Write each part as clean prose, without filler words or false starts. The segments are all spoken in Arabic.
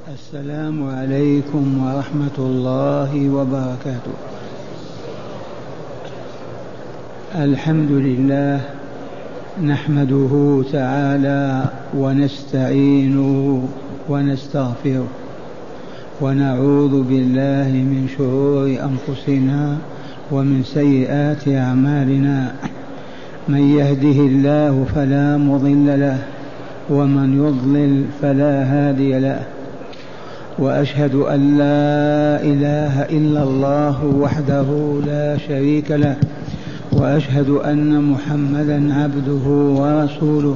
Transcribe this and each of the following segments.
السلام عليكم ورحمة الله وبركاته. الحمد لله نحمده تعالى ونستعينه ونستغفره ونعوذ بالله من شرور أنفسنا ومن سيئات أعمالنا. من يهده الله فلا مضل له ومن يضلل فلا هادي له، وأشهد أن لا إله إلا الله وحده لا شريك له، وأشهد أن محمدا عبده ورسوله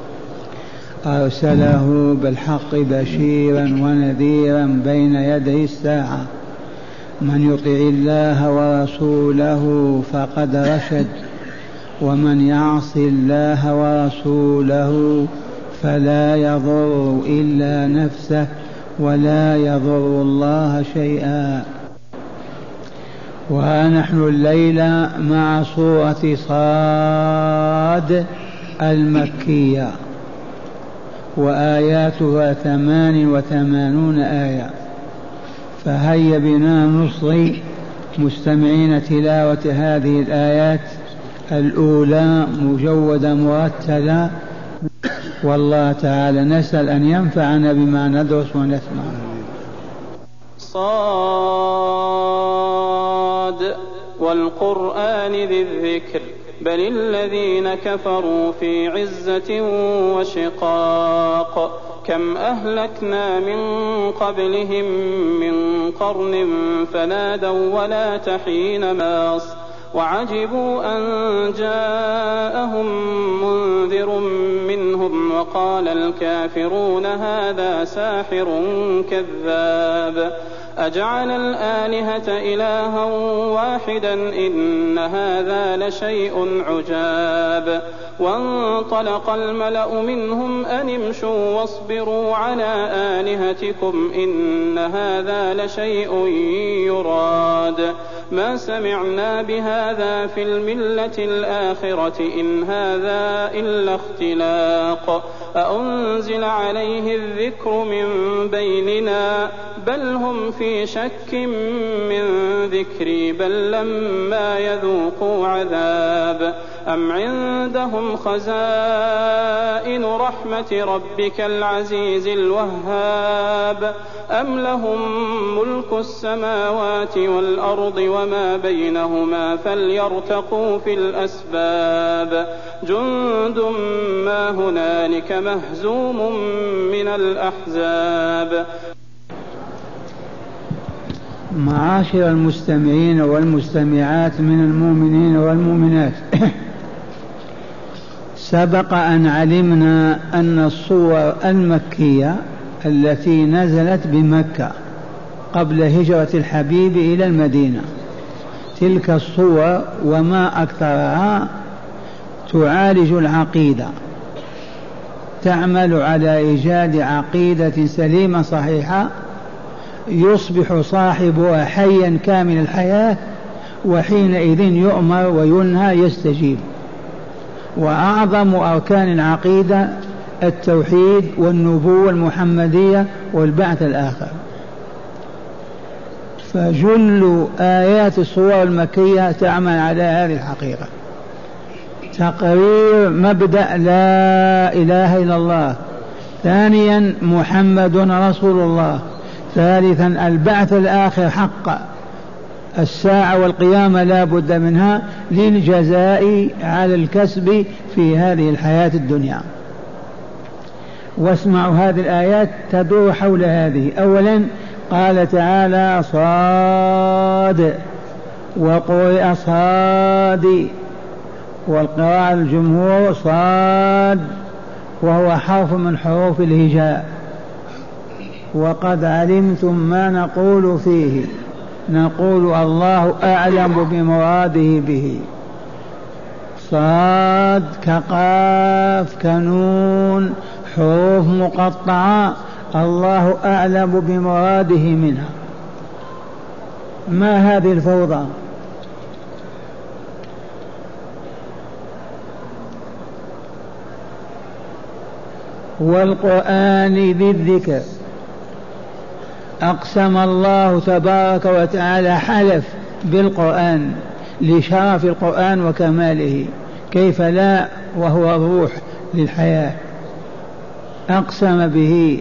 أرسله بالحق بشيرا ونذيرا بين يدي الساعة. من يطع الله ورسوله فقد رشد، ومن يعص الله ورسوله فلا يضر إلا نفسه ولا يضر الله شيئا. ونحن الليلة مع سورة صاد المكية، وآياتها 88 آية. فهيا بنا نصغي مستمعين تلاوة هذه الآيات الأولى مجودة مرتلة، والله تعالى نسأل أن ينفعنا بما ندرس ونسمع. صاد والقرآن ذي الذكر بل الذين كفروا في عزة وشقاق. كم أهلكنا من قبلهم من قرن فنادوا ولا تحين ماص، وعجبوا أن جاءهم منذر منهم وقال الكافرون هذا ساحر كذاب. أجعل الآلهة إلها واحدا إن هذا لشيء عجاب. وانطلق الملأ منهم أن امشوا واصبروا على آلهتكم إن هذا لشيء يراد. ما سمعنا بهذا في الملة الآخرة إن هذا إلا اختلاق. أأنزل عليه الذكر من بيننا بل هم في شك من ذكري بل لما يذوقوا عذاب. أم عندهم خزائن رحمة ربك العزيز الوهاب أم لهم ملك السماوات والأرض وما بينهما فليرتقوا في الأسباب. جند ما هنالك مهزوم من الأحزاب. معاشر المستمعين والمستمعات من المؤمنين والمؤمنات، سبق أن علمنا أن الصور المكية التي نزلت بمكة قبل هجرة الحبيب إلى المدينة، تلك الصور وما أكثرها تعالج العقيدة، تعمل على إيجاد عقيدة سليمة صحيحة يصبح صاحبها حيا كامل الحياة، وحينئذ يؤمر وينهى يستجيب. وأعظم أركان العقيدة التوحيد والنبوة المحمدية والبعث الآخر. فجل آيات الصور المكية تعمل على هذه الحقيقة: تقرير مبدأ لا إله إلا الله، ثانيا محمد رسول الله، ثالثا البعث الآخر حق، الساعة والقيامة لا بد منها للجزاء على الكسب في هذه الحياة الدنيا. واسمعوا هذه الآيات تدور حول هذه. أولا قال تعالى صاد، وقرئ صاد، والقراءة الجمهور صاد، وهو حرف من حروف الهجاء. وقد علمتم ما نقول فيه، نقول الله أعلم بمراده به. صاد كقاف كنون حروف مقطعة، الله أعلم بمراده منها. ما هذه الفوضى؟ والقرآن ذي الذكر أقسم الله تبارك وتعالى، حلف بالقرآن لشرف القرآن وكماله، كيف لا وهو الروح للحياة، أقسم به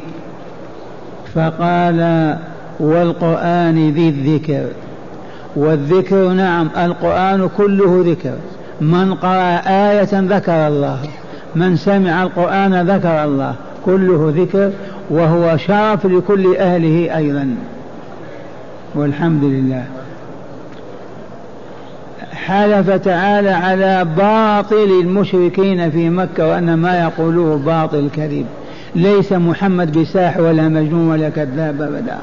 فقال والقرآن ذي الذكر. والذكر نعم القرآن كله ذكر، من قرأ آية ذكر الله، من سمع القرآن ذكر الله، كله ذكر، وهو شرف لكل أهله أيضا، والحمد لله. حلف تعالى على باطل المشركين في مكة وأن ما يقولوه باطل كذب، ليس محمد بساحر ولا مجنون ولا كذاب أبدا،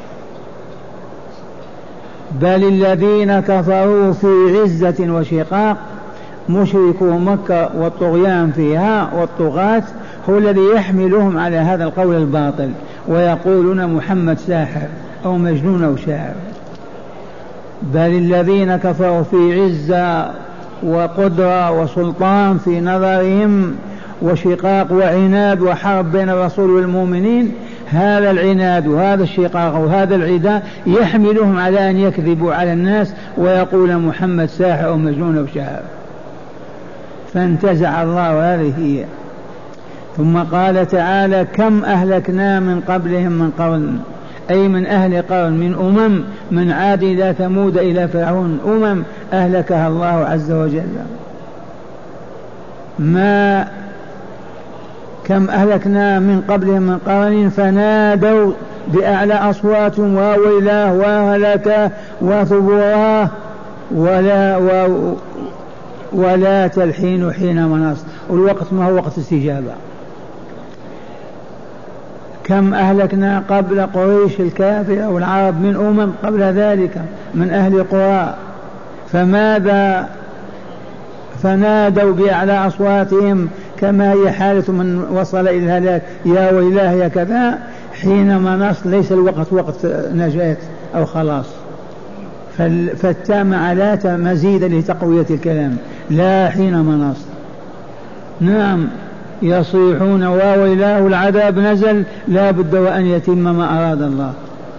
بل الذين كفروا في عزة وشقاق، مشركو مكة والطغيان فيها والطغاة هو الذي يحملهم على هذا القول الباطل، ويقولون محمد ساحر أو مجنون أو شاعر. بل الذين كفروا في عزة وقدرة وسلطان في نظرهم، وشقاق وعناد وحرب بين الرسول والمؤمنين، هذا العناد وهذا الشقاق وهذا العداء يحملهم على أن يكذبوا على الناس ويقول محمد ساحر أو مجنون أو شاعر، فانتزع الله هذه هي. ثم قال تعالى كم أهلكنا من قبلهم من قرن، أي من أهل قرن، من أمم، من عاد إلى ثمود إلى فرعون، أمم أهلكها الله عز وجل. ما كم أهلكنا من قبلهم من قرن فنادوا بأعلى أصواتهم وويلاه وهلكه وثبوراه ولا تلحين حين مناص، والوقت ما هو وقت استجابة. كم أهلكنا قبل قريش الكافرة والعرب من أمم قبل ذلك من أهل قرى، فماذا؟ فنادوا بأعلى أصواتهم كما هي حالة من وصل إلى الهلاك، يا ويلاه يا كذا، حين مناص، ليس الوقت وقت نجاة أو خلاص، فالتام على مزيدا لتقوية الكلام، لا حين مناص. نعم يصيحون وويلاه العذاب نزل، لا بد وأن يتم ما أراد الله.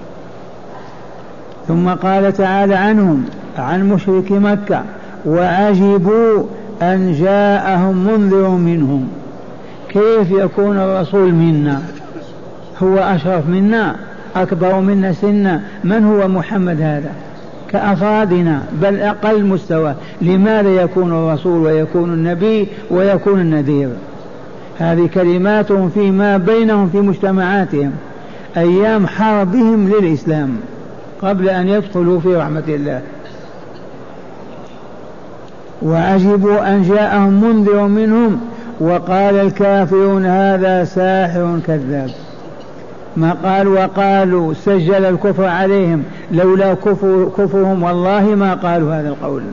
ثم قال تعالى عنهم عن مشرك مكة وعجبوا أن جاءهم منذر منهم، كيف يكون الرسول منا؟ هو أشرف منا، أكبر منا سنا، من هو محمد هذا؟ كأفرادنا بل أقل مستوى، لماذا يكون الرسول ويكون النبي ويكون النذير؟ هذه كلماتهم فيما بينهم في مجتمعاتهم أيام حربهم للإسلام قبل أن يدخلوا في رحمة الله. وعجبوا أن جاءهم منذر منهم وقال الكافرون هذا ساحر كذاب. ما قال وقالوا سجل الكفر عليهم، لولا كفرهم والله ما قالوا هذا القول.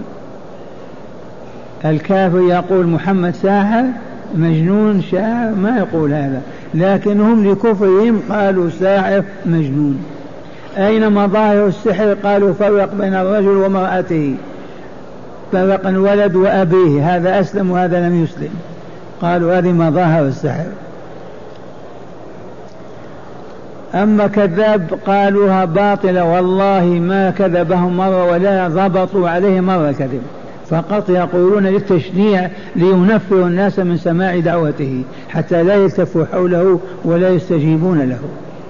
الكافر يقول محمد ساحر مجنون شاعر، ما يقول هذا، لكنهم لكفرهم قالوا ساحر مجنون. أين مظاهر السحر؟ قالوا فرق بين الرجل ومرأته، فرق الولد وأبيه، هذا أسلم وهذا لم يسلم، قالوا هذه مظاهر السحر. أما كذاب قالوها باطلة، والله ما كذبهم مرة ولا ضبطوا عليه مرة كذب، فقط يقولون للتشنيع لينفروا الناس من سماع دعوته حتى لا يلتفوا حوله ولا يستجيبون له.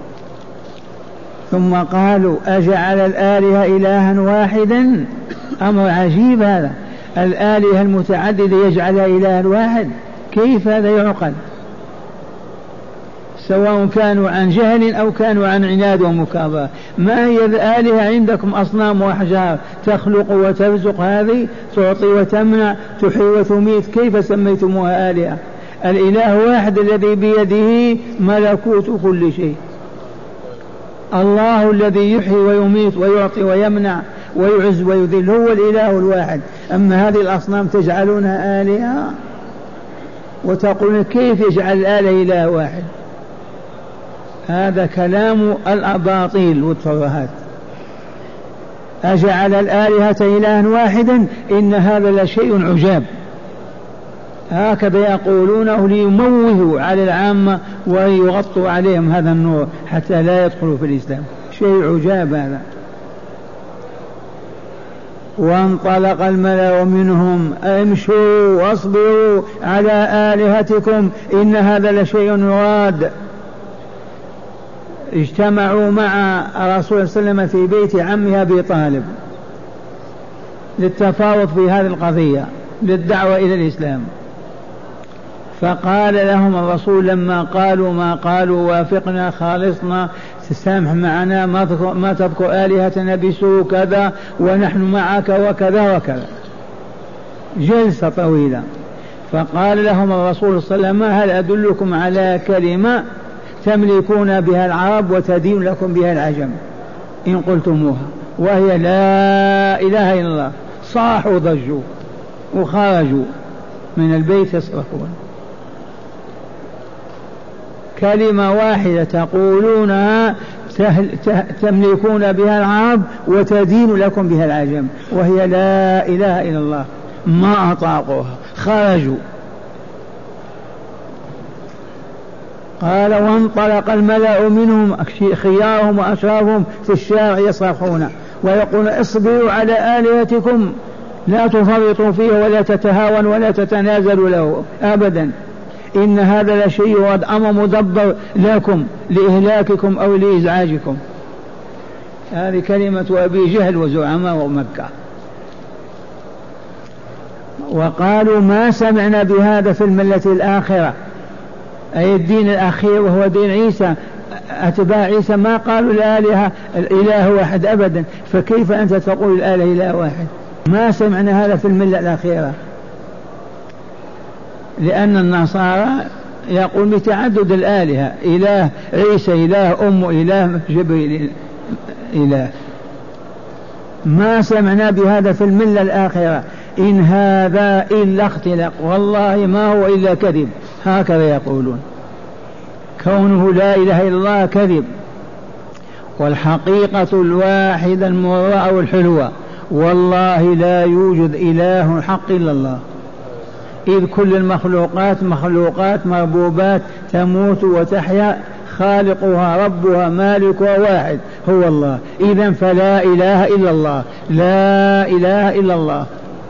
ثم قالوا أجعل الآلهة إلها واحدا، أمر عجيب هذا، الآلهة المتعددة يجعلها إلها واحد، كيف هذا يعقل؟ سواء كانوا عن جهل أو كانوا عن عناد ومكابرة. ما هي الآلهة عندكم؟ أصنام وأحجار تخلق وترزق، هذه تعطي وتمنع، تحيي وتميت، كيف سميتموها آلهة؟ الإله واحد الذي بيده ملكوت كل شيء، الله الذي يحيي ويميت ويعطي ويمنع ويعز ويذل، هو الإله الواحد. أما هذه الأصنام تجعلونها آلهة وتقولون كيف يجعل الآلهة إله واحد؟ هذا كلام الأباطيل والترهات. أجعل الآلهة إلها واحدا، إن هذا لشيء عجاب. هكذا يقولونه ليموهوا على العامة ويغطوا عليهم هذا النور حتى لا يدخلوا في الإسلام. شيء عجاب هذا. وانطلق الملأ منهم امشوا واصبروا على آلهتكم إن هذا لشيء يراد. اجتمعوا مع الرسول صلى الله عليه وسلم في بيت عمه أبي طالب للتفاوض في هذه القضية للدعوة إلى الإسلام. فقال لهم الرسول لما قالوا ما قالوا وافقنا خالصنا تسامح معنا ما تذكر آلهتنا بسوء كذا ونحن معك وكذا وكذا، جلسة طويلة. فقال لهم الرسول صلى الله عليه وسلم هل أدلكم على كلمة تملكون بها العرب وتدين لكم بها العجم إن قلتموها، وهي لا إله إلا الله. صاحوا ضجوا وخرجوا من البيت يصرخون. كلمة واحدة تقولونها تملكون بها العرب وتدين لكم بها العجم، وهي لا إله إلا الله. ما أطاقوها خرجوا. قال وانطلق الملأ منهم خيارهم وأشرافهم في الشارع يصرخون ويقولون اصبروا على آلهتكم لا تفرطوا فيه ولا تتهاونوا ولا تتنازلوا له أبدا، إن هذا لشيء يراد أمر مدبر لكم لإهلاككم أو لإزعاجكم. هذه كلمة أبي جهل وزعماء مكة. وقالوا ما سمعنا بهذا في الملة الآخرة، أي الدين الأخير وهو دين عيسى. أتباع عيسى ما قالوا الآلهة الإله واحد أبدا، فكيف أنت تقول الآلهة إله واحد؟ ما سمعنا هذا في الملة الأخيرة. لأن النصارى يقول بتعدد الآلهة، إله عيسى إله، أم إله، جبريل إله. ما سمعنا بهذا في الملة الآخرة، إن هذا إلا اختلاق، والله ما هو إلا كذب. هكذا يقولون، كونه لا إله إلا الله كذب. والحقيقة الواحدة المرة والحلوة، والله لا يوجد إله حق إلا الله، إذ كل المخلوقات مخلوقات مربوبات تموت وتحيا، خالقها ربها مالكها واحد هو الله. إذن فلا إله إلا الله، لا إله إلا الله.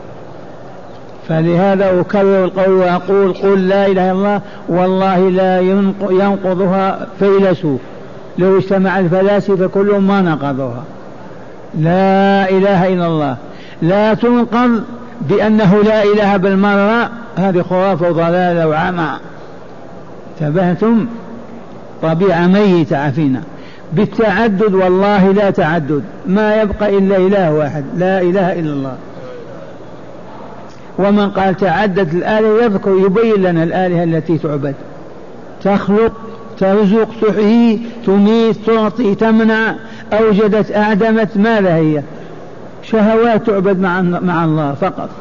فلهذا أكرر القول وأقول قل لا إله إلا الله، والله لا ينقضها فيلسوف، لو اجتمع الفلاسفة كلهم ما نقضوها. لا إله إلا الله لا تنقض بأنه لا إله بالمرة، هذه خرافة وضلالة وعمى. انتبهتم؟ طبيعة ميتة عفينا. بالتعدد والله لا تعدد، ما يبقى إلا إله واحد، لا إله إلا الله. ومن قال تعدد الآلهة يذكر يبين لنا الآلهة التي تعبد، تخلق ترزق تحيي تميت تعطي تمنع، أوجدت أعدمت، ماذا هي؟ شهوات تعبد مع الله فقط.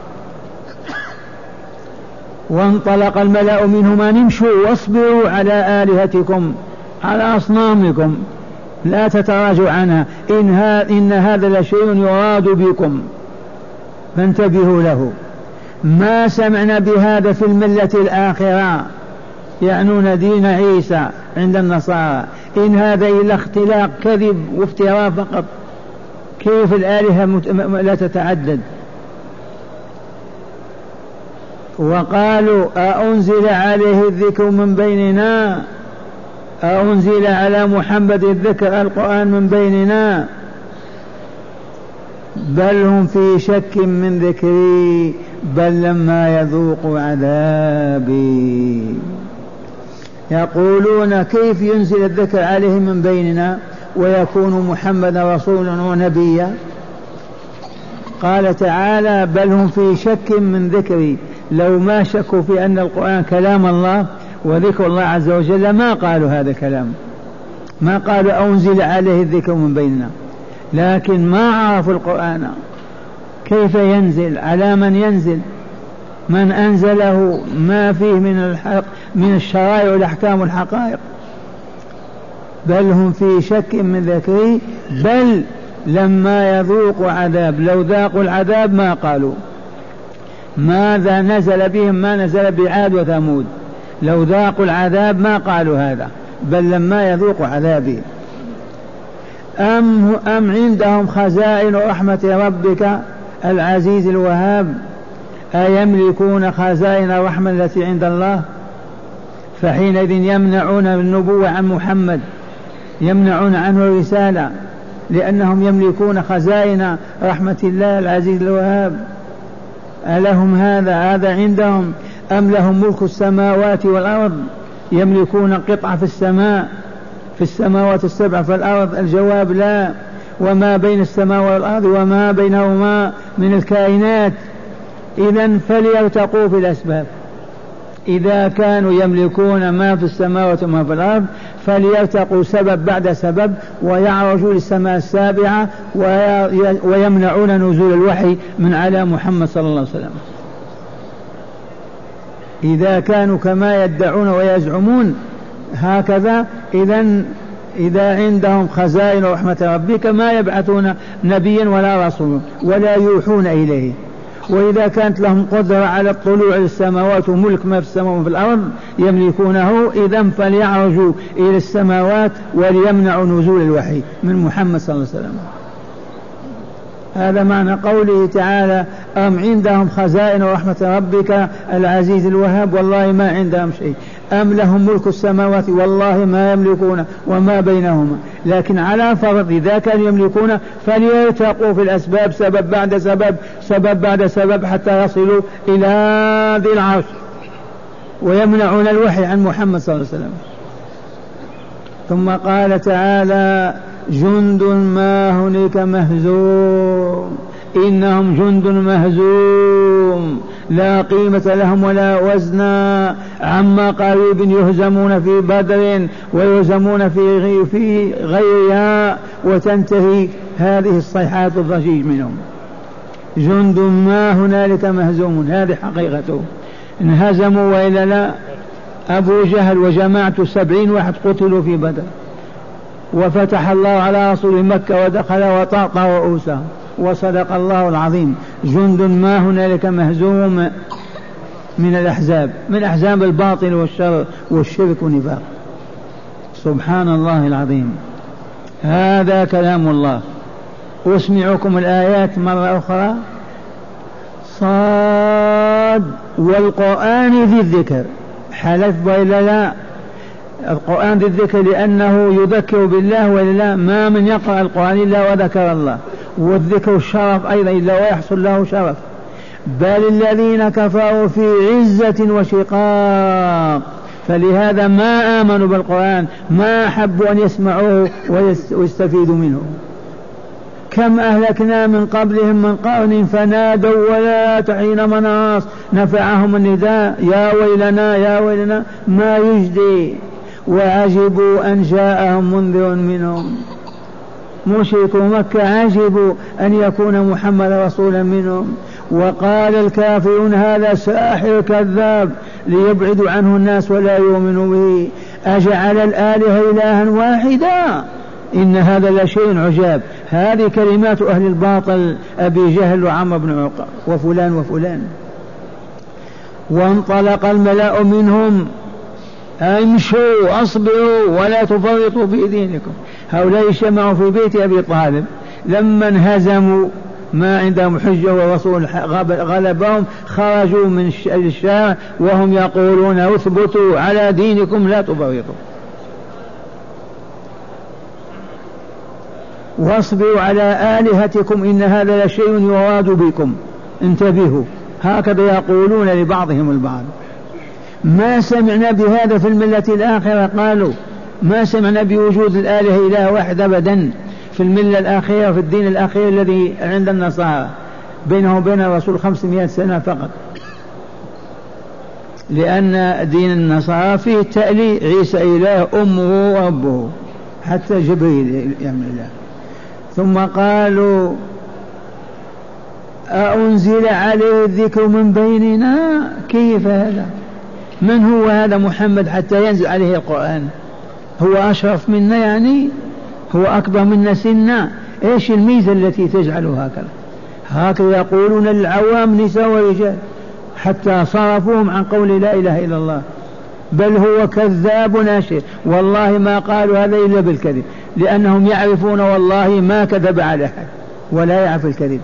وانطلق الملأ منهم أن امشوا واصبروا على آلهتكم، على أصنامكم، لا تتراجعوا عنها، إن هذا لشيء يراد بكم فانتبهوا له. ما سمعنا بهذا في الملة الآخرة، يعنون دين عيسى عند النصارى، إن هذا إلا اختلاق كذب وافتراء فقط. كيف الآلهة لا تتعدد؟ وقالوا أأنزل عليه الذكر من بيننا، أأنزل على محمد الذكر القرآن من بيننا، بل هم في شك من ذكري، بل لما يذوقوا عذابي. يقولون كيف ينزل الذكر عليه من بيننا ويكون محمد رسولا ونبيا؟ قال تعالى بل هم في شك من ذكري. لو ما شكوا في أن القرآن كلام الله وذكر الله عز وجل ما قالوا هذا الكلام، ما قالوا أنزل عليه الذكر من بيننا، لكن ما عرفوا القرآن كيف ينزل، على من ينزل، من أنزله، ما فيه من الشرائع والأحكام والحقائق. بل هم في شك من ذكري، بل لما يذوقوا عذاب، لو ذاقوا العذاب ما قالوا. ماذا نزل بهم؟ ما نزل بعاد وثمود. لو ذاقوا العذاب ما قالوا هذا، بل لما يذوقوا عذابي. أم عندهم خزائن رحمة ربك العزيز الوهاب؟ أيملكون خزائن الرحمة التي عند الله؟ فحينئذ يمنعون النبوة عن محمد، يمنعون عنه الرسالة، لأنهم يملكون خزائن رحمة الله العزيز الوهاب. ألهم هذا عندهم؟ أم لهم ملك السماوات والأرض، يملكون قطعة في السماء، في السماوات السبع في الأرض؟ الجواب لا. وما بين السماء والأرض وما بينهما من الكائنات. إذن فليرتقوا في الأسباب. إذا كانوا يملكون ما في السماوات وما في الأرض فليرتقوا سبب بعد سبب ويعرجوا للسماء السابعة ويمنعون نزول الوحي من على محمد صلى الله عليه وسلم. إذا كانوا كما يدعون ويزعمون هكذا، إذا عندهم خزائن رحمة ربك ما يبعثون نبيا ولا رسولا ولا يوحون إليه. وإذا كانت لهم قدرة على الطلوع للسماوات وملك ما في السماوات وفي الأرض يملكونه، إذن فليعرجوا إلى السماوات وليمنعوا نزول الوحي من محمد صلى الله عليه وسلم. هذا معنى قوله تعالى أم عندهم خزائن رحمة ربك العزيز الوهاب؟ والله ما عندهم شيء. أم لهم ملك السماوات؟ والله ما يملكون وما بينهما. لكن على فرض إذا كانوا يملكون فليرتقوا في الأسباب سبب بعد سبب، سبب بعد سبب، حتى يصلوا إلى ذي العرش ويمنعون الوحي عن محمد صلى الله عليه وسلم. ثم قال تعالى جند ما هناك مهزوم، إنهم جند مهزوم لا قيمة لهم ولا وزن، عما قريب يهزمون في بدر ويهزمون في غيرها وتنتهي هذه الصيحات الضجيج منهم. جند ما هنالك مهزوم، هذه حقيقته. انهزموا وإلا لا؟ أبو جهل وجماعة 70 واحد قتلوا في بدر، وفتح الله على رسول مكة ودخل وطاق رؤوسهم، وصدق الله العظيم. جند ما هنالك مهزوم من الأحزاب، من أحزاب الباطل والشر والشرك والنفاق. سبحان الله العظيم. هذا كلام الله. أسمعكم الآيات مرة أخرى. صاد والقرآن ذي الذكر، حلف وإلا لا؟ القرآن ذي الذكر لأنه يذكر بالله وإلا لا؟ ما من يقرأ القرآن إلا وذكر الله، والذكر الشرف أيضا إلا ويحصل له شرف. بل الذين كفروا في عزة وشقاق، فلهذا ما آمنوا بالقرآن، ما أحبوا أن يسمعوه ويستفيدوا منه. كم أهلكنا من قبلهم من قرن فنادوا ولا حين مناص، نفعهم النداء يا ويلنا يا ويلنا ما يجدي. وعجبوا أن جاءهم منذر منهم، مشركو مكة عجبوا أن يكون محمد رسولا منهم. وقال الكافرون هذا ساحر كذاب، ليبعدوا عنه الناس ولا يؤمنوا به. أجعل الآلهة إلها واحدا إن هذا لشيء عجاب. هذه كلمات أهل الباطل، أبي جهل وعمرو بن عقبة وفلان وفلان. وانطلق الملأ منهم امشوا أصبروا ولا تفرطوا في دينكم. هؤلاء اجتمعوا في بيت أبي طالب، لما انهزموا ما عندهم حجة والرسول غلبهم، خرجوا من الشارع وهم يقولون اثبتوا على دينكم لا تفرطوا، واصبروا على آلهتكم إن هذا لشيء يراد بكم، انتبهوا. هكذا يقولون لبعضهم البعض. ما سمعنا بهذا في الملة الآخرة، قالوا ما سمعنا بوجود الآلهة إله واحد أبدا في الملة الآخرة، في الدين الأخير الذي عند النصارى بينه وبين الرسول 500 سنة فقط، لأن دين النصارى فيه التأليه، عيسى إله أمه وربه، حتى جبريل يعمل الله. ثم قالوا أأنزل عليه الذكر من بيننا؟ كيف هذا؟ من هو هذا محمد حتى ينزل عليه القرآن؟ هو أشرف منا يعني؟ هو أكبر منا سنا؟ إيش الميزة التي تجعله هكذا؟ هكذا يقولون للعوام نساء ورجال، حتى صرفوهم عن قول لا إله إلا الله. بل هو كذاب ناشر، والله ما قالوا هذا إلا بالكذب، لأنهم يعرفون والله ما كذب على أحد ولا يعرف الكذب.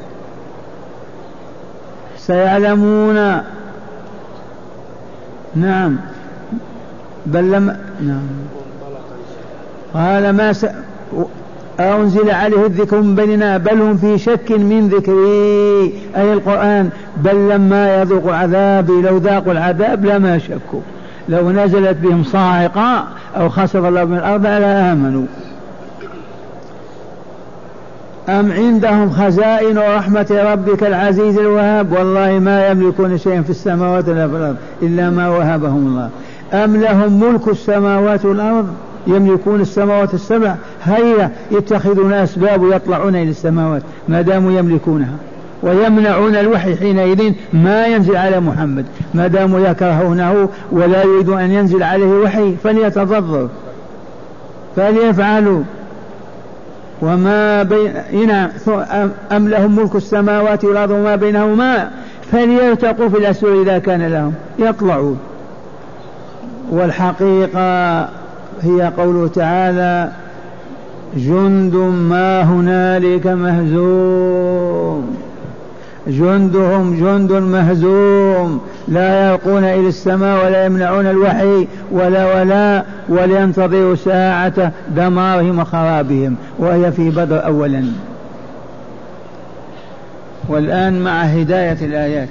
سيعلمون. نعم بل لما نعم قال ما أنزل عليه الذكر من بيننا بل هم في شك من ذكري أي القرآن بل لما يذوقوا عذابي لو ذاقوا العذاب لما شكوا لو نزلت بهم صاعقة أو خسف الله من الأرض لا آمنوا. أم عندهم خزائن رحمة ربك العزيز الوهاب والله ما يملكون شيئا في السماوات ولا في الأرض إلا ما وهبهم الله. أم لهم ملك السماوات والأرض يملكون السماوات السبع هيا يتخذون أسباب ويطلعون إلى السماوات ما داموا يملكونها ويمنعون الوحي حينئذ ما ينزل على محمد ما داموا يكرهونه ولا يريدون أن ينزل عليه وحي فليتضرر فليفعلوا. وما بين أم لهم ملك السماوات والأرض وما بينهما فليرتقوا في الأسور إذا كان لهم يطلعوا. والحقيقة هي قوله تعالى جند ما هنالك مهزوم جندهم جند مهزوم لا يلقون إلى السماء ولا يمنعون الوحي ولا ولينتظروا ساعة دمارهم وخرابهم وهي في بدر أولا. والآن مع هداية الآيات.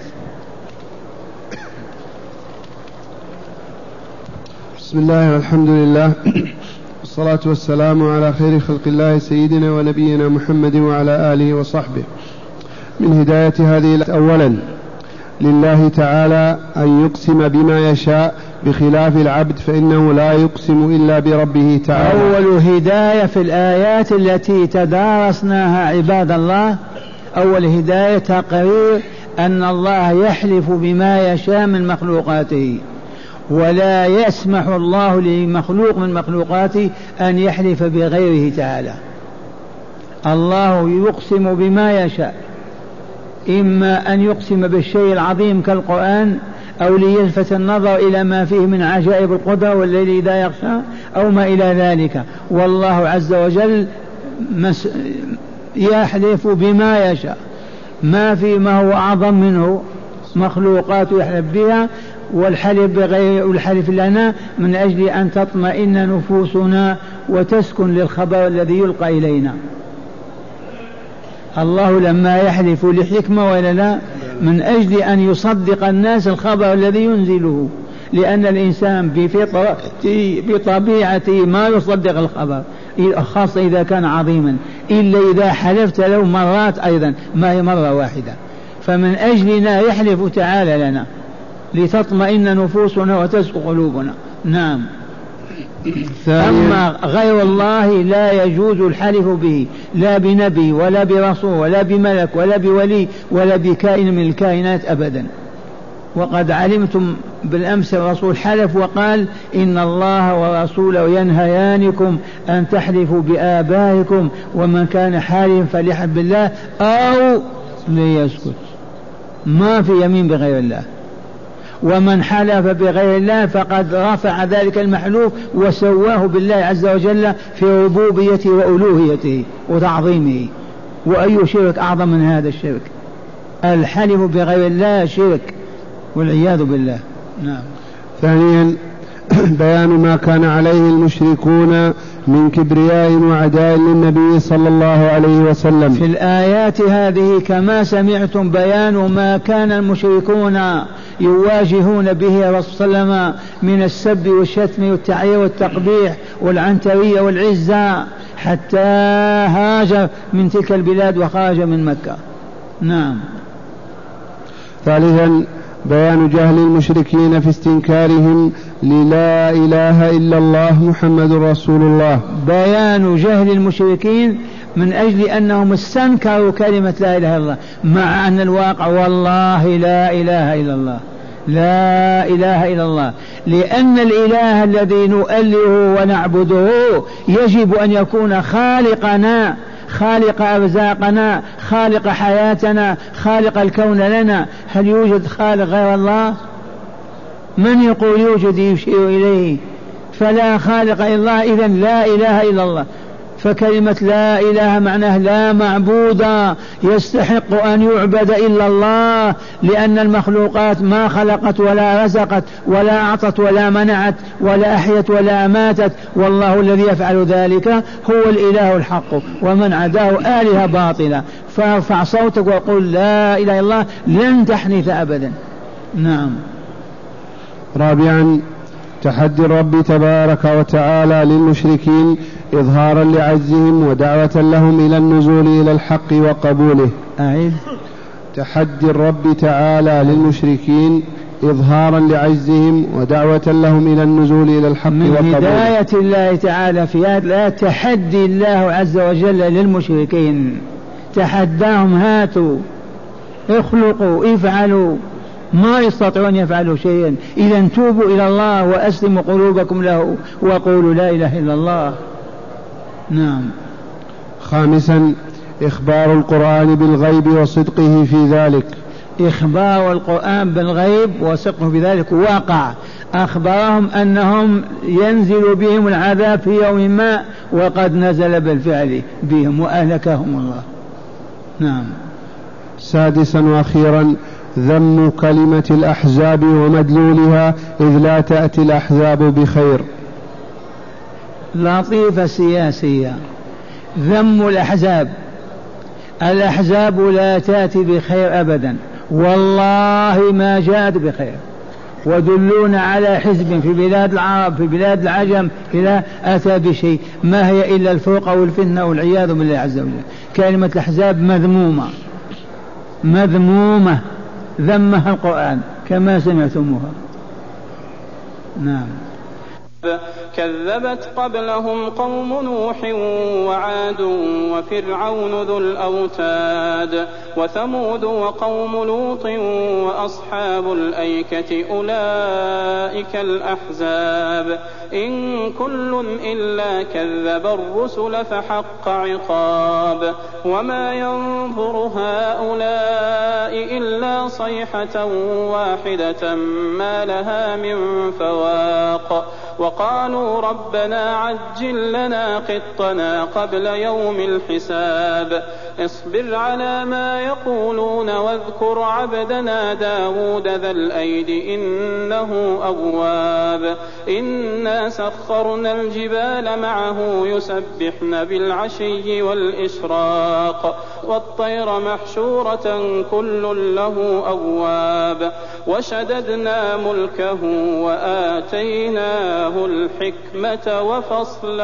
بسم الله والحمد لله والصلاة والسلام على خير خلق الله سيدنا ونبينا محمد وعلى آله وصحبه. من هداية هذه أولا لله تعالى أن يقسم بما يشاء بخلاف العبد فإنه لا يقسم إلا بربه تعالى. أول هداية في الآيات التي تدارسناها عباد الله أول هداية تقرير أن الله يحلف بما يشاء من مخلوقاته ولا يسمح الله لمخلوق من مخلوقاته أن يحلف بغيره تعالى. الله يقسم بما يشاء إما أن يقسم بالشيء العظيم كالقرآن أو ليلفت النظر إلى ما فيه من عجائب القدرة والليل إذا يغشى أو ما إلى ذلك. والله عز وجل يحلف بما يشاء ما في ما هو أعظم منه مخلوقات يحلف بها والحلف بغير والحلف لنا من أجل أن تطمئن نفوسنا وتسكن للخبر الذي يلقى إلينا. الله لما يحلف لحكمة ولا لا من أجل أن يصدق الناس الخبر الذي ينزله لأن الإنسان بطبيعته ما يصدق الخبر خاصة إذا كان عظيما إلا إذا حلفت له مرات أيضا ما هي مرة واحدة. فمن أجلنا يحلف تعالى لنا لتطمئن نفوسنا وتسق قلوبنا. نعم. أما غير الله لا يجوز الحلف به لا بنبي ولا برسول ولا بملك ولا بولي ولا بكائن من الكائنات أبدا. وقد علمتم بالأمس الرسول حلف وقال إن الله ورسوله ينهيانكم أن تحلفوا بآبائكم ومن كان حالفا فليحلف بالله أو ليسكت. ما في يمين بغير الله ومن حلف بغير الله فقد رفع ذلك المحلوف وسواه بالله عز وجل في ربوبيته وألوهيته وتعظيمه. وأي شرك أعظم من هذا الشرك؟ الحلف بغير الله شرك والعياذ بالله. نعم. ثانيا بيان ما كان عليه المشركون من كبرياء وعداء للنبي صلى الله عليه وسلم. في الآيات هذه كما سمعتم بيان ما كان المشركون يواجهون به الرسول صلى الله عليه وسلم من السب والشتم والتعيير والتقبيح والعنترية والعزة حتى هاجر من تلك البلاد وخرج من مكة. نعم. ثالثا بيان جهل المشركين في استنكارهم للا إله إلا الله محمد رسول الله. بيان جهل المشركين من أجل أنهم استنكروا كلمة لا إله إلا الله مع أن الواقع والله لا إله إلا الله لا إله إلا الله. لأن الإله الذي نؤله ونعبده يجب أن يكون خالقنا خالق أرزاقنا خالق حياتنا خالق الكون لنا. هل يوجد خالق غير الله؟ من يقول يوجد يشير إليه؟ فلا خالق إلا الله إذن لا إله إلا الله. فكلمة لا إله معناه لا معبود يستحق أن يعبد إلا الله، لأن المخلوقات ما خلقت ولا رزقت ولا أعطت ولا منعت ولا أحيت ولا أماتت، والله الذي يفعل ذلك هو الإله الحق، ومن عداه آلهة باطلة. فارفع صوتك وقل لا إله إلا الله لن تحنث أبدا. نعم. رابعا تحدي الرب تبارك وتعالى للمشركين إظهارا لعجزهم ودعوة لهم إلى النزول إلى الحق وقبوله. أعيد. تحدي الرب تعالى للمشركين إظهارا لعجزهم ودعوة لهم إلى النزول إلى الحق وقبوله. من هداية الله تعالى في هذا لا تحدي الله عز وجل للمشركين، تحداهم هاتوا اخلقوا افعلوا، ما يستطيعون يفعلوا شيئا، إذا توبوا إلى الله وأسلموا قلوبكم له وقولوا لا إله إلا الله. نعم. خامسا إخبار القرآن بالغيب وصدقه في ذلك. إخبار القرآن بالغيب وصدقه في ذلك واقع، أخبرهم أنهم ينزل بهم العذاب في يوم ما، وقد نزل بالفعل بهم وأهلكهم الله. نعم. سادسا وأخيرا ذم كلمة الأحزاب ومدلولها، إذ لا تأتي الأحزاب بخير. لطيفة سياسية، ذم الأحزاب، الأحزاب لا تأتي بخير أبدا، والله ما جاءت بخير. ودلونا على حزب في بلاد العرب في بلاد العجم إذا أتى بشيء، ما هي إلا الفرقة والفتنة والعياذ بالله عز وجل. كلمة الأحزاب مذمومة مذمومة، ذمها القرآن كما سمعتموها. نعم. كذبت قبلهم قوم نوح وعاد وفرعون ذو الأوتاد وثمود وقوم لوط وأصحاب الأيكة أولئك الأحزاب إن كل إلا كذب الرسل فحق عقاب وما ينظر هؤلاء إلا صيحة واحدة ما لها من فواق وقالوا ربنا عجل لنا قطنا قبل يوم الحساب اصبر على ما يقولون واذكر عبدنا داود ذا الأيد إنه أواب إنا سخرنا الجبال معه يسبحن بالعشي والإشراق والطير محشورة كل له أواب وشددنا ملكه وآتيناه الحكمة وفصل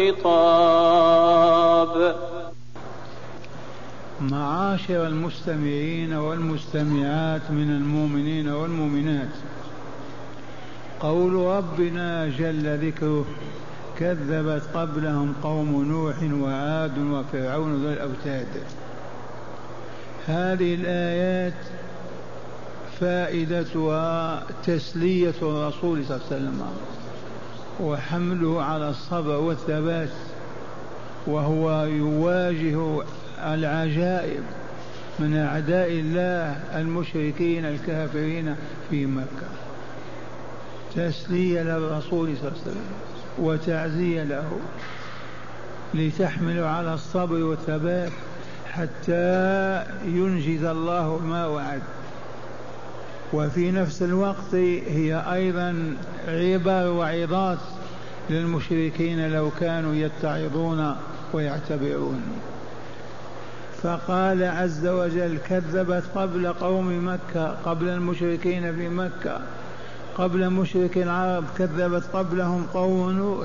الخطاب. معاشر المستمعين والمستمعات من المؤمنين والمؤمنات، قول ربنا جل ذكره كذبت قبلهم قوم نوح وعاد وفرعون ذو الأوتاد، هذه الآيات فائدتها تسلية الرسول صلى الله عليه وسلم وحمله على الصبر والثبات، وهو يواجه العجائب من أعداء الله المشركين الكافرين في مكة، تسلية للرسول صلى الله عليه وسلم وتعزية له لتحمل على الصبر والثبات حتى ينجز الله ما وعد. وفي نفس الوقت هي أيضا عبر وعظات للمشركين لو كانوا يتعظون ويعتبرون. فقال عز وجل كذبت قبل قوم مكة، قبل المشركين في مكة، قبل مشرك العرب كذبت قبلهم قوم نوح،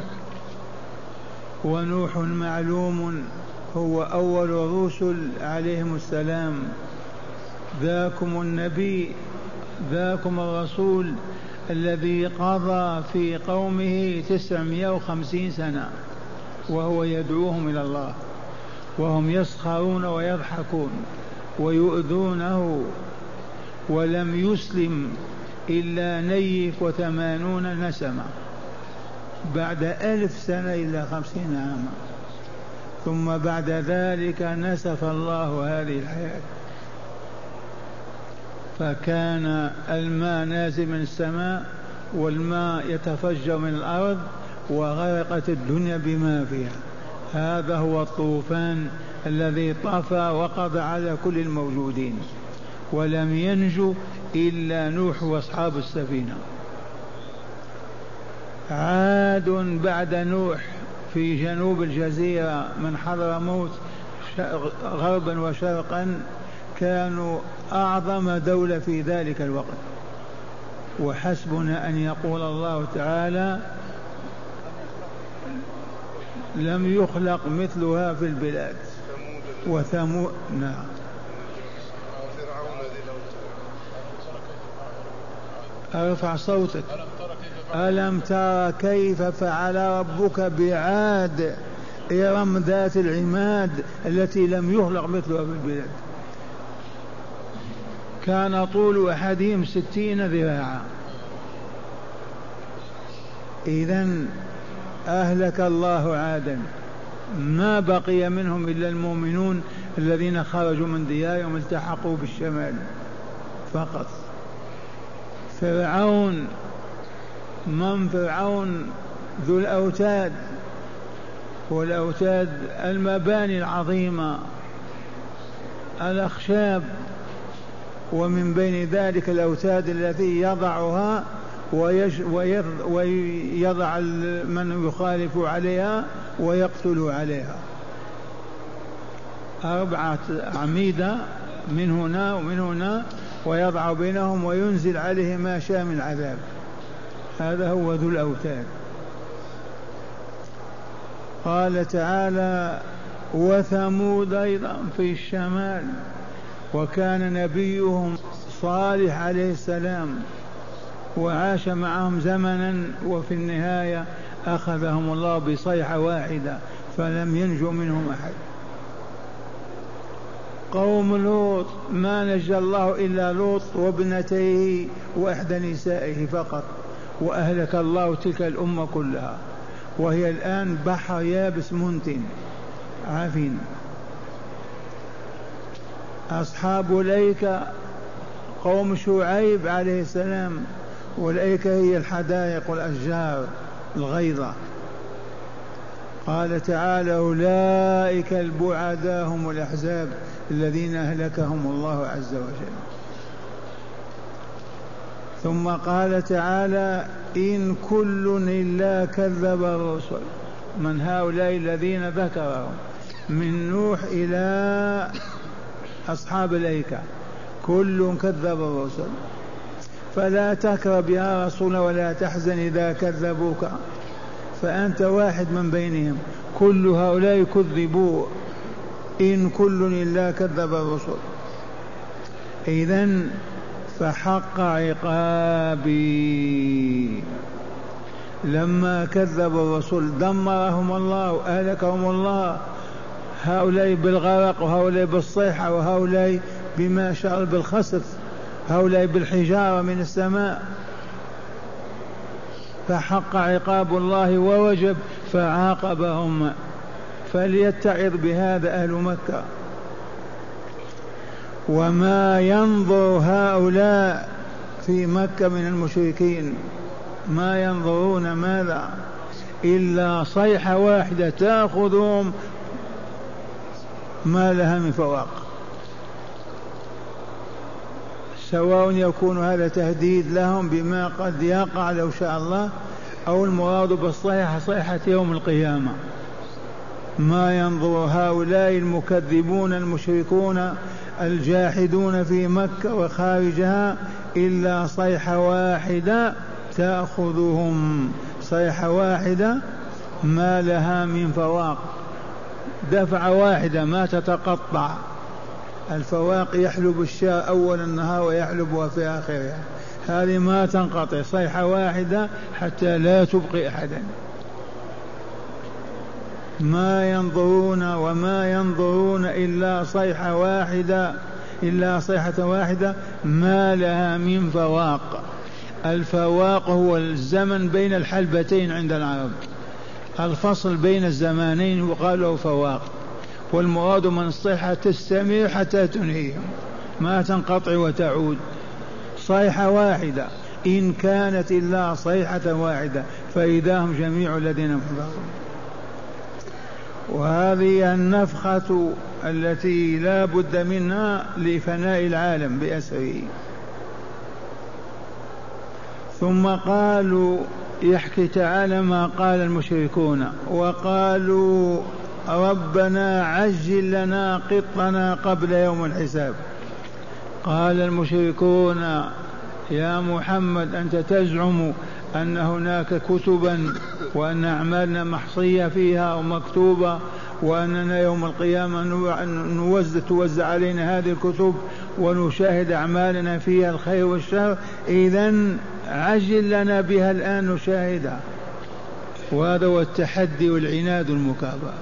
ونوح معلوم هو أول الرسل عليهم السلام، ذاكم النبي ذاكم الرسول الذي قضى في قومه 950 سنة وهو يدعوهم إلى الله وهم يسخرون ويضحكون ويؤذونه، ولم يسلم إلا نيف 80 نسمة بعد 1000 سنة إلا 50 عاما، ثم بعد ذلك نسف الله هذه الحياة، فكان الماء نازل من السماء والماء يتفجر من الأرض وغرقت الدنيا بما فيها. هذا هو الطوفان الذي طفى وقضى على كل الموجودين، ولم ينجو إلا نوح وأصحاب السفينة. عاد بعد نوح في جنوب الجزيرة من حضرموت غربا وشرقا كانوا أعظم دولة في ذلك الوقت، وحسبنا أن يقول الله تعالى لم يخلق مثلها في البلاد. وثمود نعم. ارفع صوتك. ألم ترى كيف فعل ربك بعاد إرم ذات العماد التي لم يخلق مثلها في البلاد. كان طول أحدهم 60 ذراعا. إذن أهلك الله عادا، ما بقي منهم إلا المؤمنون الذين خرجوا من ديارهم التحقوا بالشمال فقط. فرعون، من فرعون؟ ذو الأوتاد، والأوتاد المباني العظيمة الأخشاب، ومن بين ذلك الأوتاد التي يضعها ويضع من يخالف عليها ويقتل عليها. 4 أعمدة من هنا ومن هنا، ويضع بينهم وينزل عليه ما شاء من عذاب. هذا هو ذو الأوتاد. قال تعالى وثمود أيضا في الشمال، وكان نبيهم صالح عليه السلام وعاش معهم زمنا، وفي النهاية أخذهم الله بصيحة واحدة فلم ينجو منهم أحد. قوم لوط ما نجى الله إلا لوط وابنتيه وإحدى نسائه فقط، وأهلك الله تلك الأمة كلها، وهي الآن بحر يابس منتن عفن. أصحاب الأيكة قوم شعيب عليه السلام، والأيكة هي الحدائق والأشجار الغيضة. قال تعالى أولئك البعداء هم الأحزاب الذين أهلكهم الله عز وجل. ثم قال تعالى إن كل إلا كذب الرسل. من هؤلاء الذين ذكرهم من نوح إلى أصحاب الأيكة كل كذب الرسل، فلا تكرب يا رسول ولا تحزن إذا كذبوك، فأنت واحد من بينهم، كل هؤلاء كذبوا، إن كل إلا كذب الرسل. إذن فحق عقابي. لما كذبوا الرسل دمرهم الله، أهلكهم الله، هؤلاء بالغرق وهؤلاء بالصيحة وهؤلاء بما شاء بالخسف، هؤلاء بالحجارة من السماء. فحق عقاب الله ووجب فعاقبهم. فليتعظ بهذا أهل مكة. وما ينظر هؤلاء في مكة من المشركين، ما ينظرون ماذا إلا صيحة واحدة تأخذهم ما لها من فواق، سواء يكون هذا تهديد لهم بما قد يقع لو شاء الله، أو المراد بالصيحة صيحة يوم القيامة. ما ينظر هؤلاء المكذبون المشركون الجاحدون في مكة وخارجها إلا صيحة واحدة تأخذهم، صيحة واحدة ما لها من فواق، دفعة واحدة ما تتقطع. الفواق يحلب الشاة أول النهار ويحلبها في آخرها، هذه ما تنقطع، صيحة واحدة حتى لا تبقي أحدا. ما ينظرون وما ينظرون إلا صيحة واحدة، إلا صيحة واحدة ما لها من فواق. الفواق هو الزمن بين الحلبتين عند العرب، الفصل بين الزمانين يقال له فواق، والمراد من الصيحة تستمر حتى تنهيهم ما تنقطع وتعود. صيحة واحدة إن كانت إلا صيحة واحدة فإذا هم جميع الذين محضرون. وهذه النفخة التي لا بد منها لفناء العالم بأسره. ثم قالوا، يحكي تعالى ما قال المشركون، وقالوا ربنا عجل لنا قطنا قبل يوم الحساب. قال المشركون يا محمد أنت تزعم أن هناك كتبا وأن أعمالنا محصية فيها ومكتوبة، وأننا يوم القيامة توزع علينا هذه الكتب ونشاهد أعمالنا فيها الخير والشر، إذن عجل لنا بها الآن نشاهدها. وهذا هو التحدي والعناد المكابرة.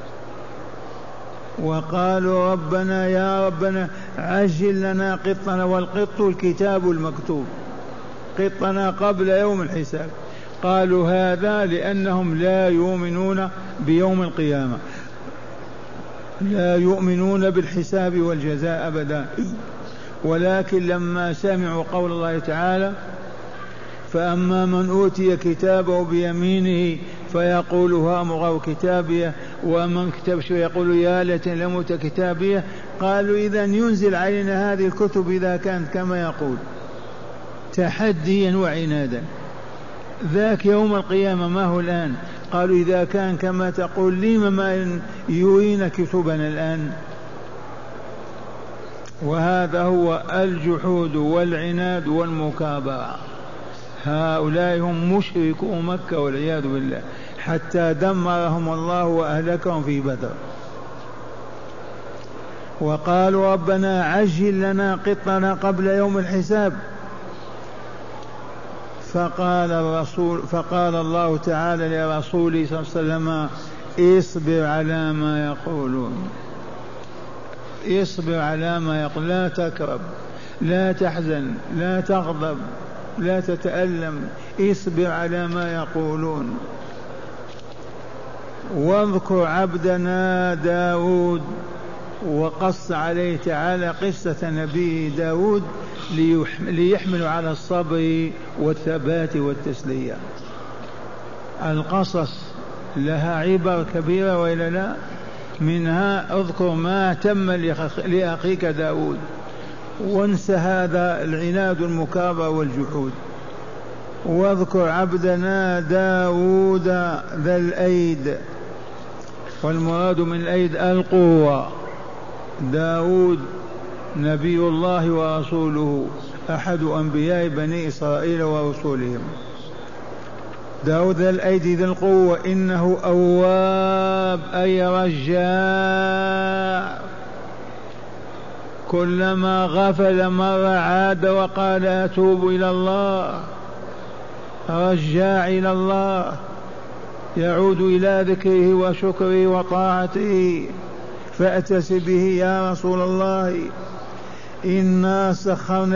وقالوا ربنا يا ربنا عجل لنا قطنا، والقط الكتاب المكتوب، قطنا قبل يوم الحساب. قالوا هذا لأنهم لا يؤمنون بيوم القيامة، لا يؤمنون بالحساب والجزاء أبدا. ولكن لما سمعوا قول الله تعالى فأما من أوتي كتابه بيمينه فيقول ها مغاو كتابيه، ومن كتبش يقول يا ليتني لم أوت كتابيه، قالوا إذن ينزل علينا هذه الكتب إذا كانت كما يقول، تحديا وعنادا. ذاك يوم القيامة ما هو الآن. قالوا إذا كان كما تقول لما ما يرينا كتبنا الآن. وهذا هو الجحود والعناد والمكابرة. هؤلاء هم مشركو مكة والعياذ بالله، حتى دمرهم الله وأهلكهم في بدر. وقالوا ربنا عجل لنا قطنا قبل يوم الحساب. فقال الله تعالى لرسوله صلى الله عليه وسلم اصبر على ما يقولون، اصبر على ما يقول، لا تكرب، لا تحزن، لا تغضب، لا تتألم، اصبر على ما يقولون. واذكر عبدنا داود، وقص عليه تعالى قصة نبيه داود ليحمل على الصبر والثبات والتسلية. القصص لها عبر كبيرة وإلا لا؟ منها اذكر ما تم لأخيك داود، وانسى هذا العناد المكابرة والجحود. واذكر عبدنا داود ذا الأيد، والمراد من الأيد القوة. داود نبي الله ورسوله، أحد أنبياء بني إسرائيل ورسولهم. داود ذا الأيد ذا القوة، إنه أواب أي رجاء، كلما غفل مر عاد وقال أتوب إلى الله، رجاع إلى الله، يعود إلى ذكره وشكره وطاعته. فأتس به يا رسول الله. إنا سخرنا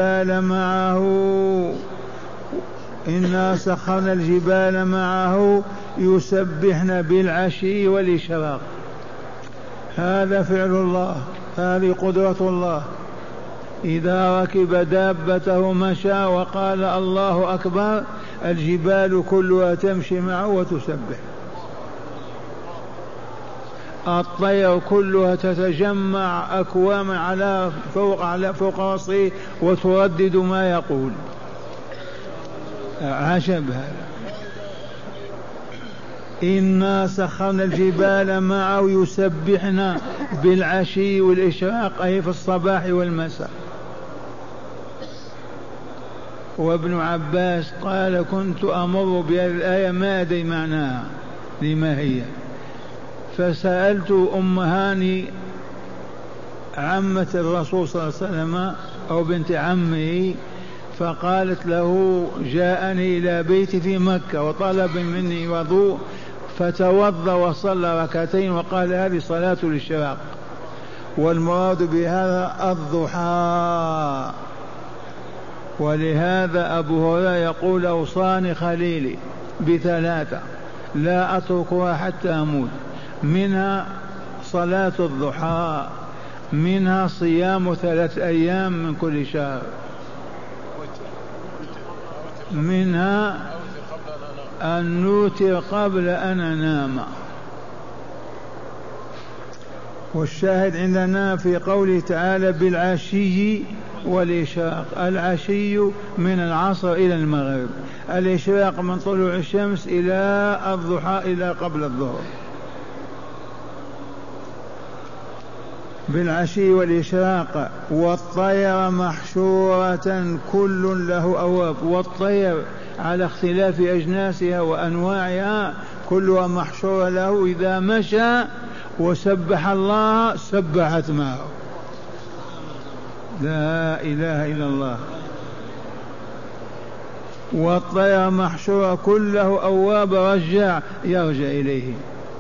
الجبال معه يسبحن بالعشي والإشراق. هذا فعل الله، هذه قدرة الله. إذا ركب دابته مشى وقال الله أكبر، الجبال كلها تمشي معه وتسبح. الطير كلها تتجمع أكواما على فوق رأسه وتردد ما يقول. عجب هذا. إنا سخرنا الجبال معه يسبحن بالعشي والإشراق، أي في الصباح والمساء. وابن عباس قال كنت أمر بهذه الآية ما أدري معناها لما هي، فسألت أم هاني عمة الرسول صلى الله عليه وسلم أو بنت عمه، فقالت له جاءني إلى بيتي في مكة وطلب مني وضوء، فتوضأ وصلى ركعتين وقال هذه صلاة الإشراق، والمراد بهذا الضحى. ولهذا أبو هريرة يقول أوصاني خليلي بثلاثة لا أتركها حتى أموت، منها صلاة الضحى، منها صيام 3 أيام من كل شهر، منها أن نوتر قبل أن أنام. والشاهد عندنا في قوله تعالى بالعشي والإشراق. العشي من العصر إلى المغرب، الإشراق من طلوع الشمس إلى الضحى إلى قبل الظهر. بالعشي والإشراق. والطير محشورة كل له أواب. والطير على اختلاف أجناسها وأنواعها كلها محشورة له، إذا مشى وسبح الله سبحت معه. لا إله إلا الله. والطير محشورة كله أواب يرجع إليه.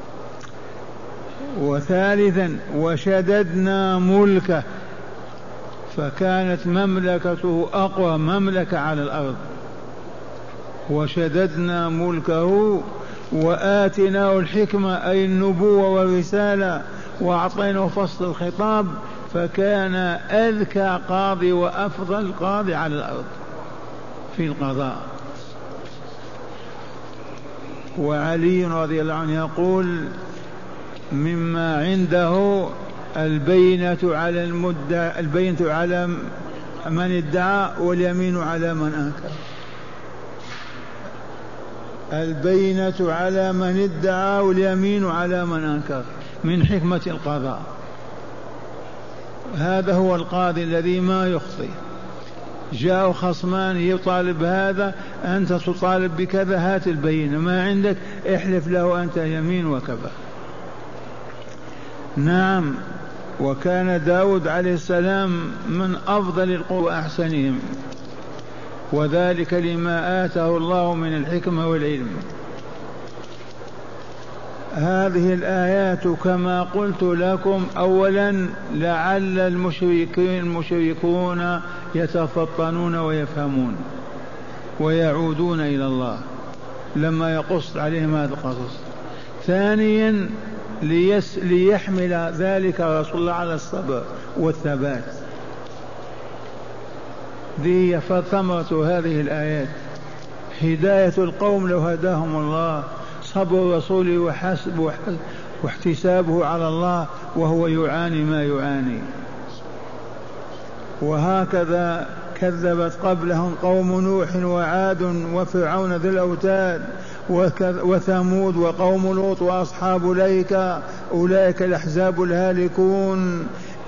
وثالثا وشددنا ملكه، فكانت مملكته أقوى مملكة على الأرض. وشددنا ملكه وآتناه الحكمة أي النبوة والرسالة، وأعطيناه فصل الخطاب، فكان أذكى قاضي وأفضل قاضي على الأرض في القضاء. وعلي رضي الله عنه يقول مما عنده البينة على المدعى، البينة على من ادعى واليمين على من أنكر. البينة على من ادعى واليمين على من أنكر، من حكمة القضاء. هذا هو القاضي الذي ما يخطئ. جاء خصمان يطالب هذا، أنت تطالب بكذا، هات البينة، ما عندك احلف له أنت يمين وكذا. نعم. وكان داود عليه السلام من أفضل القوم وأحسنهم، وذلك لما آتاه الله من الحكمة والعلم. هذه الآيات كما قلت لكم أولا لعل المشركون يتفطنون ويفهمون ويعودون إلى الله لما يقص عليهم هذا القصص. ثانيا ليحمل ذلك رسول الله على الصبر والثبات. ذي ثمرة هذه الآيات، هداية القوم لو هداهم الله، صبر الرسول وحسب واحتسابه على الله وهو يعاني ما يعاني. وهكذا كذبت قبلهم قوم نوح وعاد وفرعون ذي الأوتاد وثمود وقوم لوط وأصحاب الأيكة، أولئك الأحزاب الهالكون.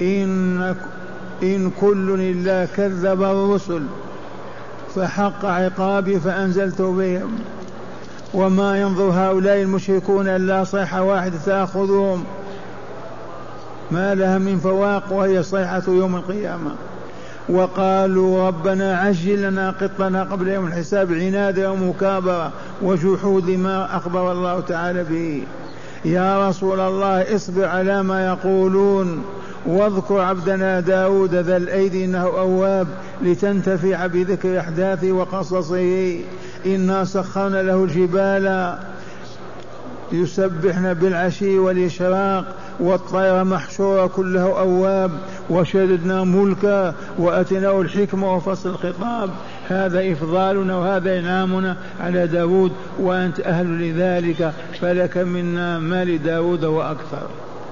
إن كل إلا كذب الرسل فحق عقابي فأنزلت بهم. وما ينظر هؤلاء المشركون إلا صيحة واحدة تأخذهم ما لها من فواق، وهي صيحة يوم القيامة. وقالوا ربنا عجل لنا قطنا قبل يوم الحساب، عنادا ومكابرة وجحود ما أخبر الله تعالى به. يا رسول الله اصبر على ما يقولون، واذكر عبدنا داود ذا الأيدي إنه أواب، لتنتفع بذكر أحداثه وقصصه. إنا سخرنا له الجبال يسبحن بالعشي والإشراق، والطير محشورة كله أواب، وشددنا ملكا وأتناه الحكمة وفصل الخطاب. هذا إفضالنا وهذا إنعامنا على داود، وأنت أهل لذلك، فلك منا ما لداود وأكثر.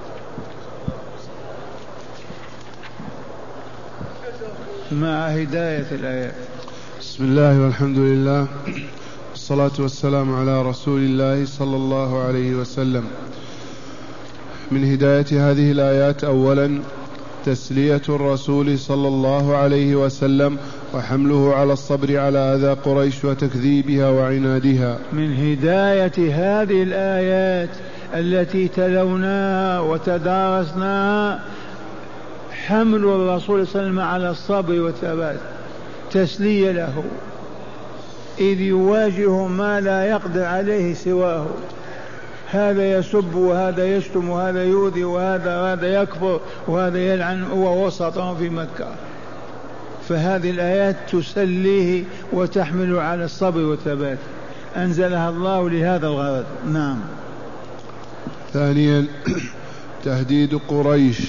مع هداية الآيات. بسم الله والحمد لله، والصلاة والسلام على رسول الله صلى الله عليه وسلم. من هداية هذه الآيات أولا تسلية الرسول صلى الله عليه وسلم وحمله على الصبر على أذى قريش وتكذيبها وعنادها. من هداية هذه الآيات التي تلوناها وتدارسناها حمل الرسول صلى الله عليه وسلم على الصبر والثبات، تسلية له، إذ يواجه ما لا يقدر عليه سواه. هذا يسب وهذا يشتم وهذا يؤذي وهذا يكفر وهذا يلعن، هو وسطهم في مكة. فهذه الآيات تسليه وتحمل على الصبر والثبات، أنزلها الله لهذا الغرض. نعم. ثانيا تهديد قريش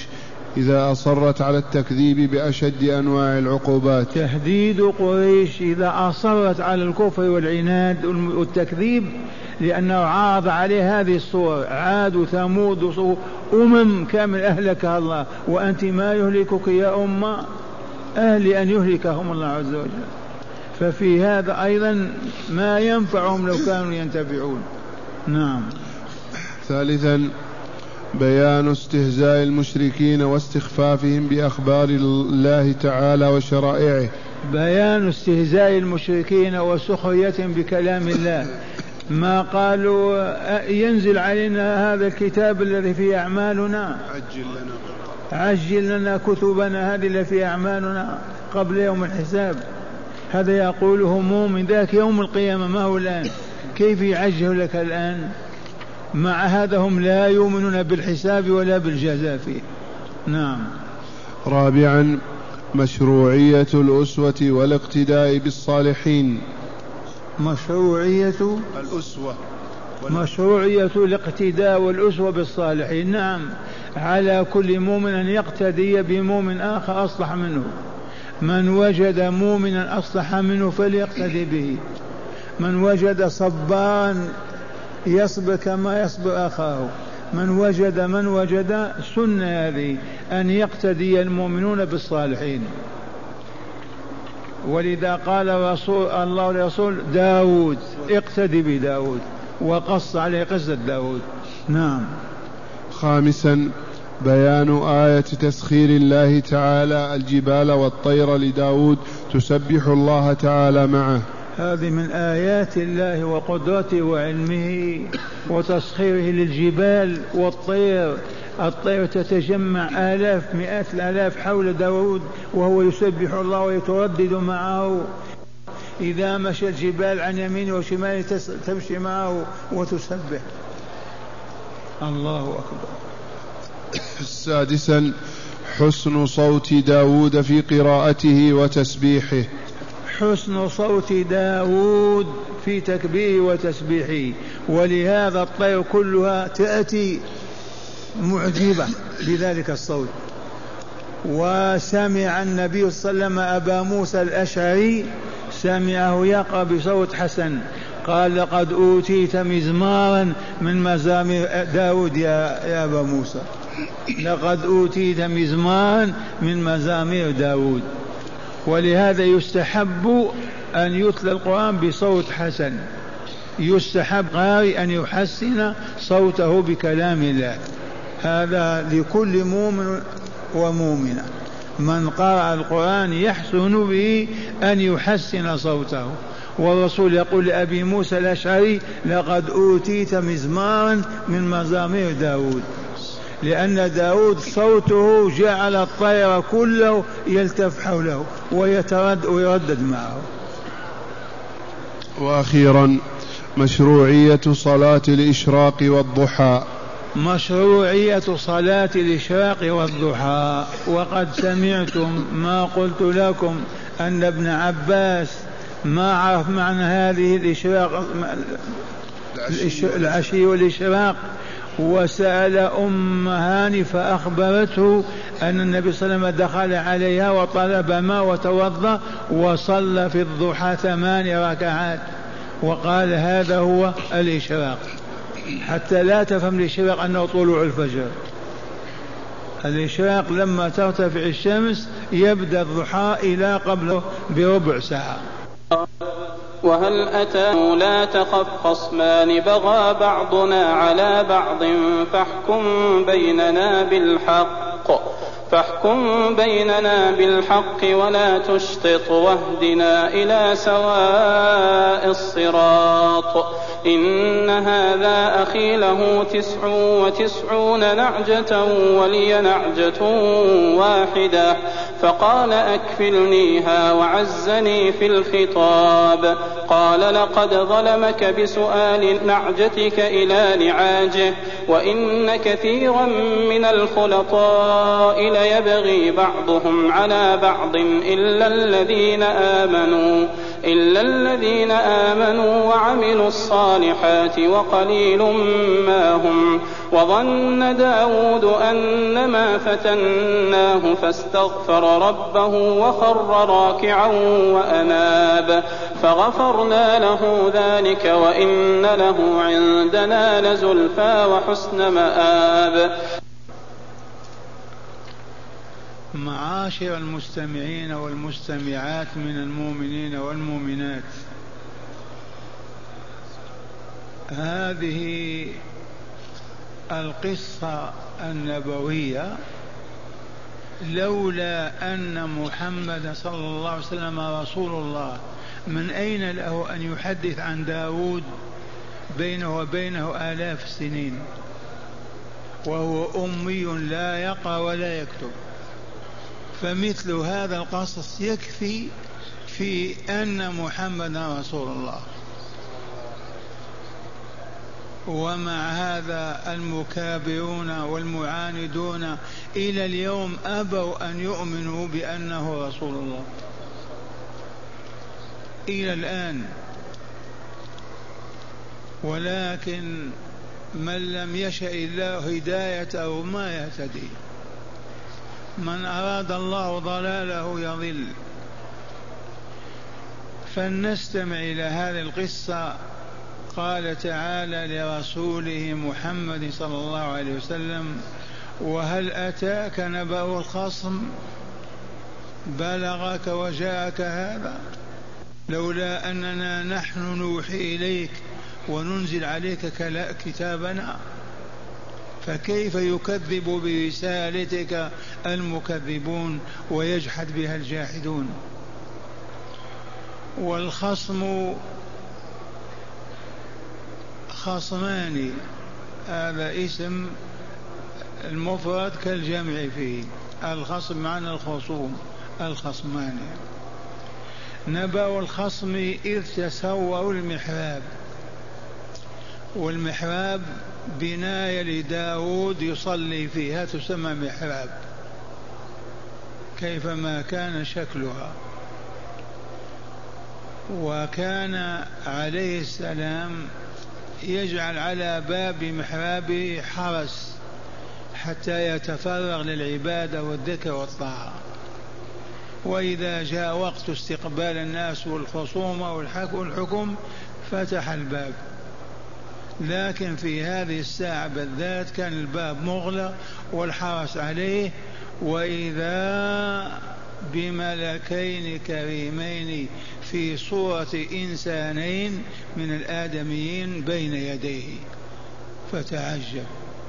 إذا أصرت على التكذيب بأشد أنواع العقوبات. تهديد قريش إذا أصرت على الكفر والعناد والتكذيب، لأنه عارض عليه هذه الصور، عاد وثمود كامل أهلكها الله، وأنت ما يهلكك يا أمة أهل أن يهلكهم الله عز وجل. ففي هذا أيضا ما ينفعهم لو كانوا ينتفعون. نعم. ثالثا بيان استهزاء المشركين واستخفافهم بأخبار الله تعالى وشرائعه. بيان استهزاء المشركين وسخريتهم بكلام الله، ما قالوا ينزل علينا هذا الكتاب الذي فيه أعمالنا، عجل لنا كتبنا هذه التي فيها أعمالنا قبل يوم الحساب. هذا يقوله مؤمن، ذاك يوم القيامة ما هو الآن، كيف يعجل لك الآن؟ مع هذا هم لا يؤمنون بالحساب ولا بالجزاء فيه. نعم. رابعا مشروعية الأسوة والاقتداء بالصالحين. مشروعية الاقتداء والأسوة بالصالحين. نعم، على كل مؤمن أن يقتدي بمؤمن آخر أصلح منه. من وجد مؤمنا أصلح منه فليقتدي به. من وجد صبان يصبر كما يصبر أخاه. من وجد سنة هذه أن يقتدي المؤمنون بالصالحين. ولذا قال رسول الله لرسول داود اقتدي بداود، وقص عليه قصة داود. نعم. خامسا بيان آية تسخير الله تعالى الجبال والطير لداود تسبح الله تعالى معه. هذه من آيات الله وقدرته وعلمه وتسخيره للجبال والطير. الطير تتجمع آلاف مئات الآلاف حول داود وهو يسبح الله ويتردد معه. إذا مشى الجبال عن يمينه وشماله تمشي معه وتسبح. الله أكبر. سادسا حسن صوت داود في قراءته وتسبيحه. حسن صوت داود في تكبيره وتسبيحه، ولهذا الطير كلها تأتي معجبة بذلك الصوت. وسمع النبي صلى الله عليه وسلم أبا موسى الأشعري سمعه يقرأ بصوت حسن، قال لقد أوتيت مزمارا من مزامير داود يا أبا موسى، لقد أوتيت مزمارا من مزامير داود. ولهذا يستحب أن يتلى القرآن بصوت حسن، يستحب قارئ أن يحسن صوته بكلام الله. هذا لكل مؤمن ومؤمنة، من قرأ القرآن يحسن به أن يحسن صوته. والرسول يقول لأبي موسى الأشعري لقد أوتيت مزمارا من مزامير داود، لأن داود صوته جعل الطير كله يلتف حوله ويردد معه. وأخيرا مشروعية صلاة الإشراق والضحى. مشروعية صلاة الإشراق والضحى. وقد سمعتم ما قلت لكم أن ابن عباس ما عرف معنى هذه الإشراق العشي والإشراق، وسأل أم هاني فأخبرته أن النبي صلى الله عليه وسلم دخل عليها وطلب ماء وتوضأ وصلى في الضحى 8 ركعات، وقال هذا هو الإشراق، حتى لا تفهم الإشراق أنه طلوع الفجر. الإشراق لما ترتفع الشمس يبدأ الضحى إلى قبله بربع ساعة. وهل أتاه لا تخف خصمان بغى بعضنا على بعض فاحكم بيننا بالحق ولا تشطط واهدنا إلى سواء الصراط. إن هذا أخي له 99 نعجة ولي نعجة واحدة، فقال أكفلنيها وعزني في الخطاب. قال لقد ظلمك بسؤال نعجتك إلى نعاجه، وإن كثيرا من الخلطاء ليبغي بعضهم على بعض إلا الذين آمنوا إلا الذين آمنوا وعملوا الصالحات وقليل ما هم. وظن داود أنما فتناه فاستغفر ربه وخر راكعا وأناب فغفرنا له ذلك وإن له عندنا لزلفى وحسن مآب. معاشر المستمعين والمستمعات من المؤمنين والمؤمنات، هذه القصة النبوية لولا أن محمد صلى الله عليه وسلم رسول الله من أين له أن يحدث عن داود بينه وبينه آلاف السنين وهو أمي لا يقرأ ولا يكتب؟ فمثل هذا القصص يكفي في أن محمد رسول الله. ومع هذا المكابرون والمعاندون إلى اليوم أبوا أن يؤمنوا بأنه رسول الله إلى الآن. ولكن من لم يشأ الله هدايته ما يهتدي، من أراد الله ضلاله يضل. فلنستمع إلى هذه القصة. قال تعالى لرسوله محمد صلى الله عليه وسلم: وهل أتاك نبأ الخصم؟ بلغك وجاءك هذا؟ لولا أننا نحن نوحي إليك وننزل عليك كتابنا، فكيف يكذب برسالتك المكذبون ويجحد بها الجاحدون؟ والخصم خصمان، هذا اسم المفرد كالجمع فيه. الخصم معنى الخصوم، الخصمان. نبأ الخصم إذ تسوروا المحراب، والمحراب بناية لداود يصلي فيها تسمى محراب كيفما كان شكلها. وكان عليه السلام يجعل على باب محرابه حرس حتى يتفرغ للعبادة والذكر والطاعة. وإذا جاء وقت استقبال الناس والخصومة والحكم فتح الباب. لكن في هذه الساعة بالذات كان الباب مغلق والحرس عليه، وإذا بملكين كريمين في صورة إنسانين من الآدميين بين يديه، فتعجب.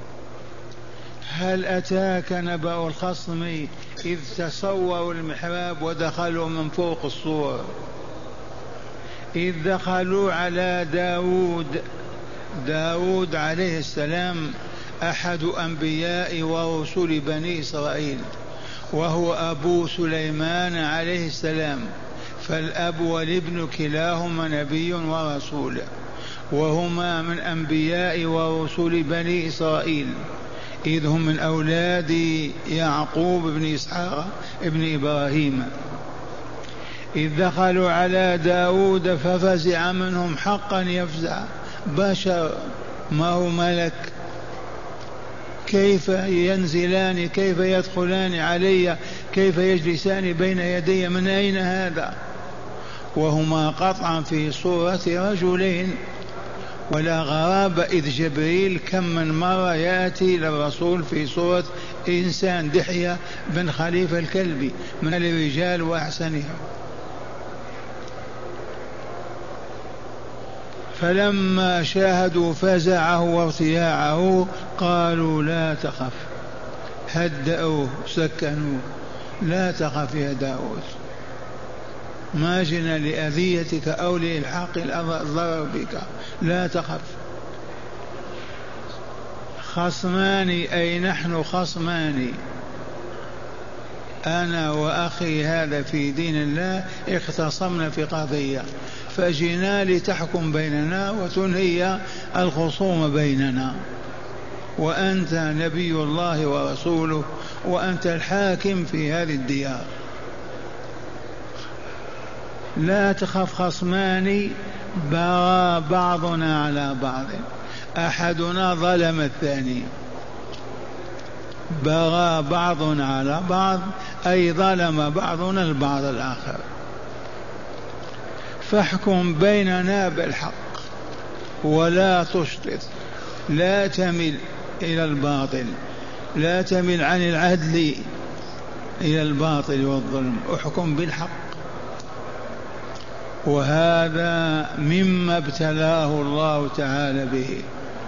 هل أتاك نبأ الخصم إذ تسوروا المحراب ودخلوا من فوق السور؟ إذ دخلوا على داود عليه السلام أحد أنبياء ورسل بني إسرائيل، وهو أبو سليمان عليه السلام، فالأب والابن كلاهما نبي ورسول، وهما من أنبياء ورسل بني إسرائيل، إذ هم من أولاد يعقوب بن إسحاق ابن إبراهيم. إذ دخلوا على داود ففزع منهم حقا يفزع، بشر ما هو ملك، كيف ينزلان، كيف يدخلان علي، كيف يجلسان بين يدي، من أين هذا؟ وهما قطعا في صورة رجلين. ولا غرابة إذ جبريل كم من مرة يأتي للرسول في صورة إنسان، دحية بن خليفة الكلبي من الرجال وأحسنهم. فلما شاهدوا فزعه وارتياعه قالوا لا تخف، هدأوه سكنوه، لا تخف يا داود، ما جئنا لأذيتك أو لإلحاق الضرر بك، لا تخف. خصمان أي نحن خصمان، أنا وأخي هذا في دين الله اختصمنا في قضية، فجئنا لتحكم بيننا وتنهي الخصوم بيننا، وأنت نبي الله ورسوله، وأنت الحاكم في هذه الديار. لا تخف خصمان بغى بعضنا على بعض، أحدنا ظلم الثاني. بغى بعضنا على بعض أي ظلم بعضنا البعض الآخر. فاحكم بيننا بالحق ولا تشطط، لا تمل إلى الباطل، لا تمل عن العدل إلى الباطل والظلم، احكم بالحق. وهذا مما ابتلاه الله تعالى به،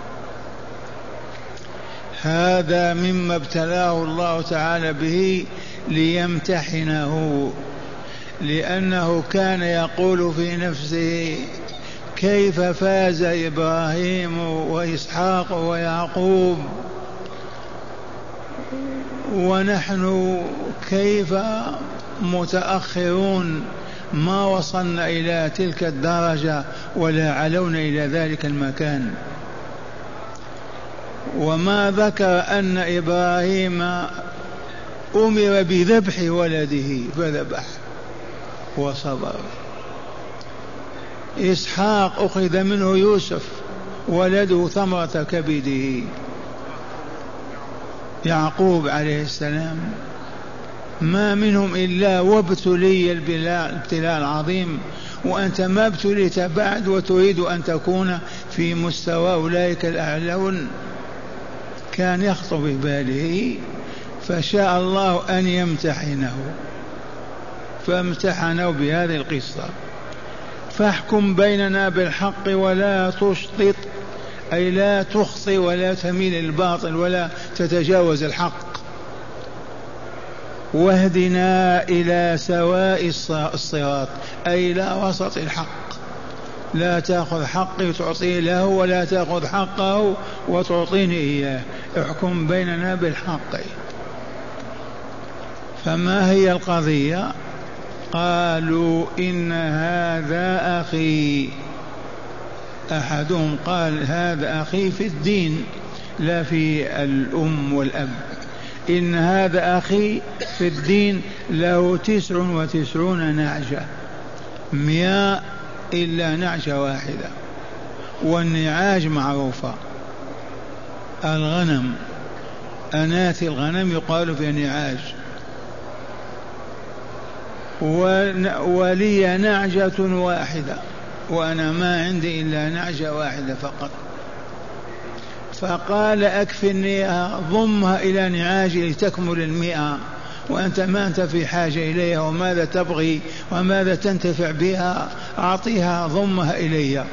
هذا مما ابتلاه الله تعالى به ليمتحنه، لأنه كان يقول في نفسه كيف فاز إبراهيم وإسحاق ويعقوب ونحن كيف متأخرون ما وصلنا إلى تلك الدرجة ولا علونا إلى ذلك المكان. وما ذكر أن إبراهيم أمر بذبح ولده فذبح وصبر. إسحاق أخذ منه يوسف ولده ثمرة كبده. يعقوب عليه السلام ما منهم إلا وابتلي الابتلاء العظيم، وأنت ما ابتليت بعد وتريد أن تكون في مستوى أولئك الأعلون. كان يخطر بباله فشاء الله أن يمتحنه فامتحنه بهذه القصة. فاحكم بيننا بالحق ولا تشطط، أي لا تخطئ ولا تميل الباطل ولا تتجاوز الحق. واهدنا إلى سواء الصراط، أي لا وسط الحق، لا تأخذ حقي وتعطيه له ولا تأخذ حقه وتعطيني إياه، احكم بيننا بالحق. فما هي القضية؟ قالوا إن هذا أخي. أحدهم قال هذا أخي في الدين لا في الأم والأب. إن هذا أخي في الدين له 99 نعجة، 100 إلا نعجة واحدة. والنعاج معروفة، الغنم، أناثي الغنم يقال فيها نعاج. ولي نعجة واحدة وأنا ما عندي إلا نعجة واحدة فقط. فقال أكفنيها، ضمها إلى نعاجي لتكمل 100، وأنت ما أنت في حاجة إليها وماذا تبغي وماذا تنتفع بها، أعطيها ضمها إلي.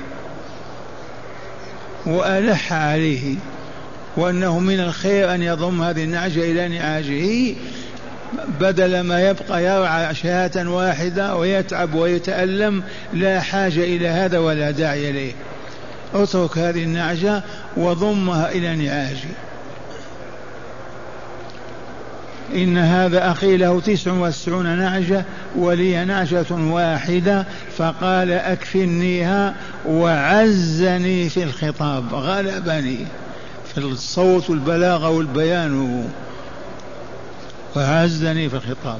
وألح عليه وأنه من الخير أن يضم هذه النعجة إلى نعاجه بدل ما يبقى يرعى شاة واحدة ويتعب ويتألم، لا حاجة إلى هذا ولا داعي إليه. اترك هذه النعجة وضمها إلى نعاجي. إن هذا أخي له 99 نعجة ولي نعجة واحدة. فقال أكفنيها، وعزني في الخطاب، غلبني في الصوت والبلاغة والبيان، وعزني في الخطاب.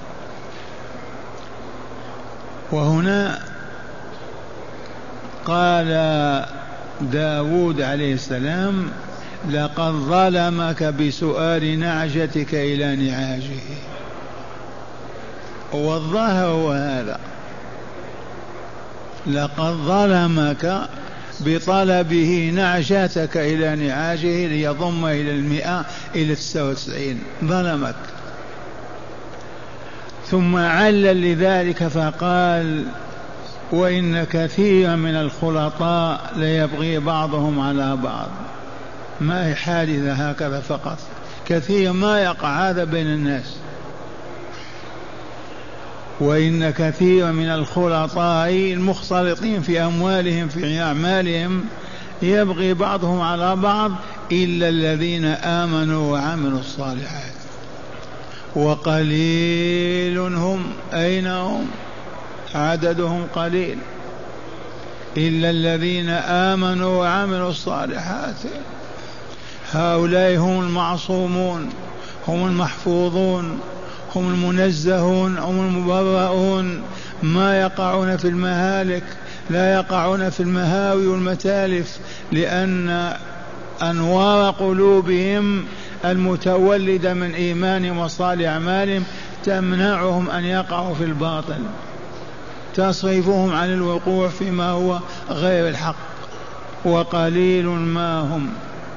وهنا قال داود عليه السلام لقد ظلمك بسؤال نعجتك إلى نعاجه. والظاهر هو هذا، لقد ظلمك بطلبه نعجتك إلى نعاجه ليضم إلى 100 إلى 99، ظلمك. ثم علل لذلك فقال وإن كثيرا من الخلطاء ليبغي بعضهم على بعض. ما هي حادثة هكذا فقط، كثير ما يقع هذا بين الناس. وإن كثيرا من الخلطاء المختلطين في أموالهم في أعمالهم يبغي بعضهم على بعض إلا الذين آمنوا وعملوا الصالحات، وقليل هم. أين هم؟ عددهم قليل. إلا الذين آمنوا وعملوا الصالحات، هؤلاء هم المعصومون، هم المحفوظون، هم المنزهون، هم المبرؤون ما يقعون في المهالك، لا يقعون في المهاوي والمتالف، لأن أنوار قلوبهم المتولدة من إيمانهم وصالح أعمالهم تمنعهم أن يقعوا في الباطل، تصرفهم عن الوقوع فيما هو غير الحق، وقليل ما هم.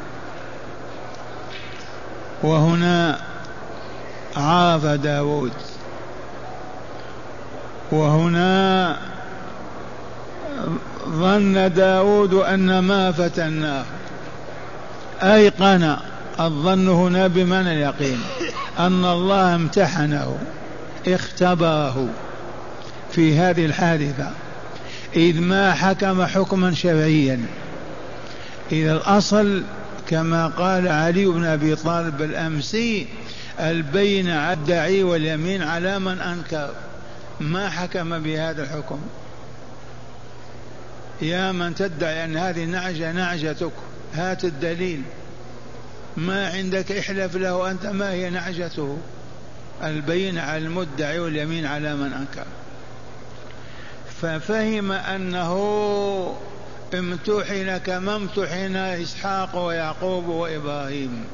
وهنا عرف داود، وهنا ظن داود أن ما فتناه، أيقن. الظن هنا بمعنى اليقين أن الله امتحنه اختبره في هذه الحادثة، إذ ما حكم حكما شرعيا. إذا الأصل كما قال علي بن أبي طالب الأمسي: البينة على الداعي واليمين على من أنكر. ما حكم بهذا الحكم. يا من تدعي أن هذه النعجة نعجتك، هات الدليل. ما عندك احلف له أنت ما هي نعجته. البينة على المدعي واليمين على من أنكر. ففهم أنه امتحن كما امتحن إسحاق ويعقوب وإبراهيم.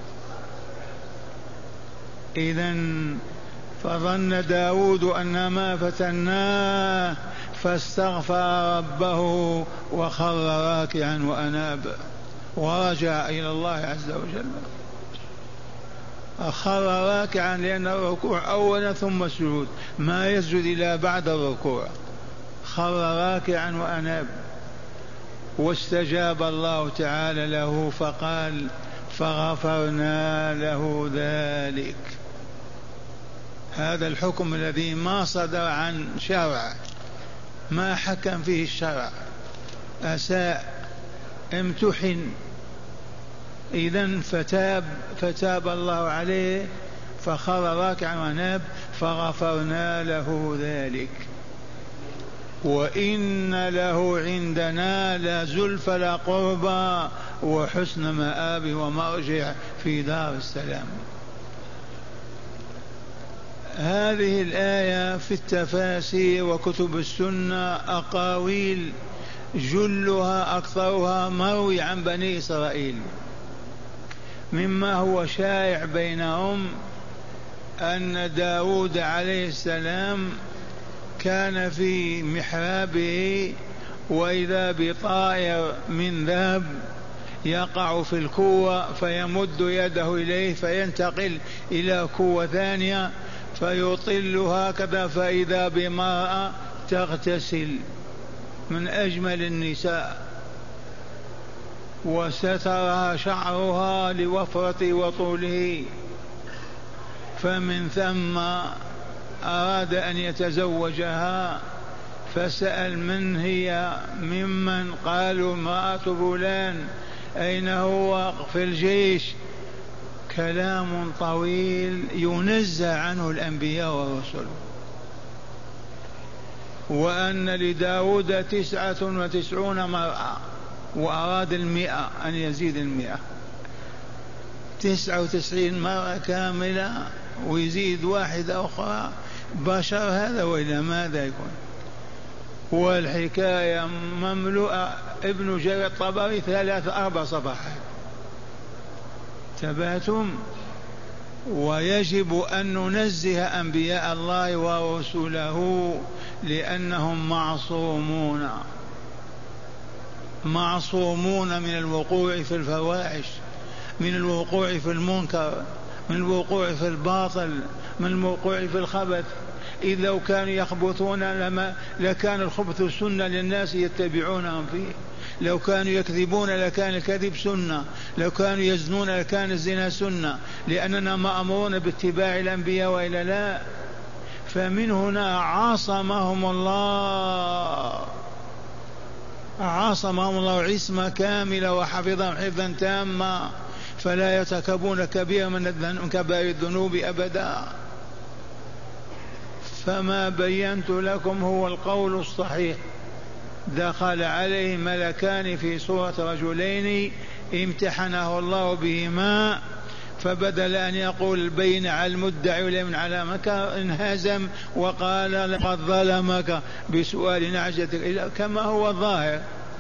إذن فظن داود أن ما فتناه فاستغفر ربه وخر راكعا وأناب ورجع إلى الله عز وجل. خر راكعا لأن الركوع أولا ثم السجود، ما يسجد إلا بعد الركوع. خر راكعا وأناب، واستجاب الله تعالى له فقال: فغفرنا له ذلك. هذا الحكم الذي ما صدر عن شرع، ما حكم فيه الشرع، أساء، امتحن. إذن فتاب الله عليه فخر راكعا وأناب فغفرنا له ذلك. وإن له عندنا لزلفى لقربى وحسن مآب ومرجع في دار السلام. هذه الآية في التفاسير وكتب السنة أقاويل جلها أكثرها مروي عن بني إسرائيل، مما هو شائع بينهم أن داود عليه السلام كان في محرابه وإذا بطائر من ذهب يقع في الكوة فيمد يده إليه فينتقل إلى كوة ثانية فيطل هكذا، فإذا بامرأة تغتسل من أجمل النساء وسترها شعرها لوفرته وطوله، فمن ثم أراد أن يتزوجها فسأل من هي، ممن؟ قالوا امرأة فلان. أين هو؟ في الجيش. كلام طويل ينزه عنه الأنبياء والرسل. وأن لداود 99 مرأة وأراد 100 أن يزيد 100، 99 مرأة كاملة ويزيد واحدة أخرى. بشر هذا وإلى ماذا يكون؟ والحكاية مملوءة. ابن جرير الطبري 3-4 صفحات. تبعتم؟ ويجب أن ننزه أنبياء الله ورسله لأنهم معصومون من الوقوع في الفواحش، من الوقوع في المنكر، من الوقوع في الباطل، من الوقوع في الخبث. إذ لو كانوا يخبثون لكان الخبث سنة للناس يتبعونهم فيه، لو كانوا يكذبون لكان الكذب سنة، لو كانوا يزنون لكان الزنا سنة، لأننا مأمورون باتباع الأنبياء وإلا لا. فمن هنا عصمهم الله عصمة كاملة وحفظهم حفظا تاما، فلا يرتكبون كبيرا من كبائر الذنوب أبدا. فما بينت لكم هو القول الصحيح. دخل عليه ملكان في صورة رجلين امتحنه الله بهما فبدل أن يقول بين على المدعي واليمين على مكة انهزم وقال لقد ظلمك بسؤال نعجتك كما هو الظاهر.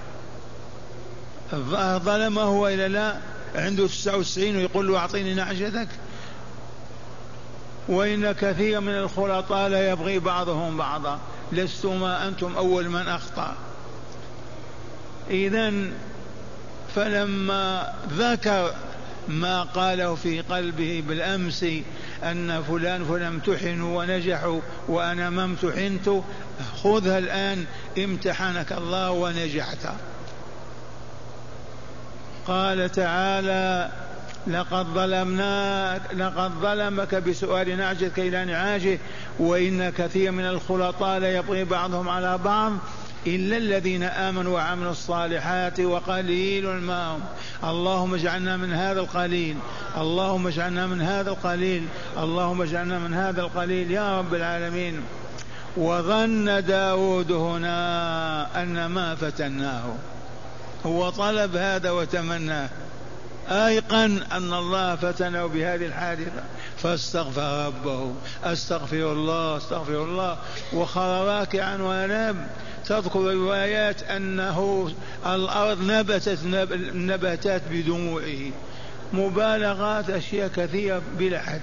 الظاهر ظلمه هو إلى لا عنده 99 ويقول له أعطيني نعجتك. وإن كثير من الخلطاء لا يبغي بعضهم بعضا لستما أنتم أول من أخطأ. إذن فلما ذكر ما قاله في قلبه بالأمس أن فلان امتحنوا ونجحوا وأنا ما امتحنت، خذها الآن امتحنك الله ونجحت. قال تعالى لقد ظلمك بسؤال نعجتك إلى نعاجه وإن كثير من الخلطاء لا يبغي بعضهم على بعض إلا الذين آمنوا وعملوا الصالحات وقليل ما هم. اللهم اجعلنا من هذا القليل، اللهم اجعلنا من هذا القليل، اللهم اجعلنا من هذا القليل يا رب العالمين. وظن داود هنا أن ما فتناه، هو طلب هذا وتمناه، أيقن أن الله فتنه بهذه الحادثة فاستغفر ربه أستغفر الله أستغفر الله وخر راكعا وأناب. تذكر روايات أنه الأرض نبتت بدموعه، مبالغات أشياء كثيرة بلا حد.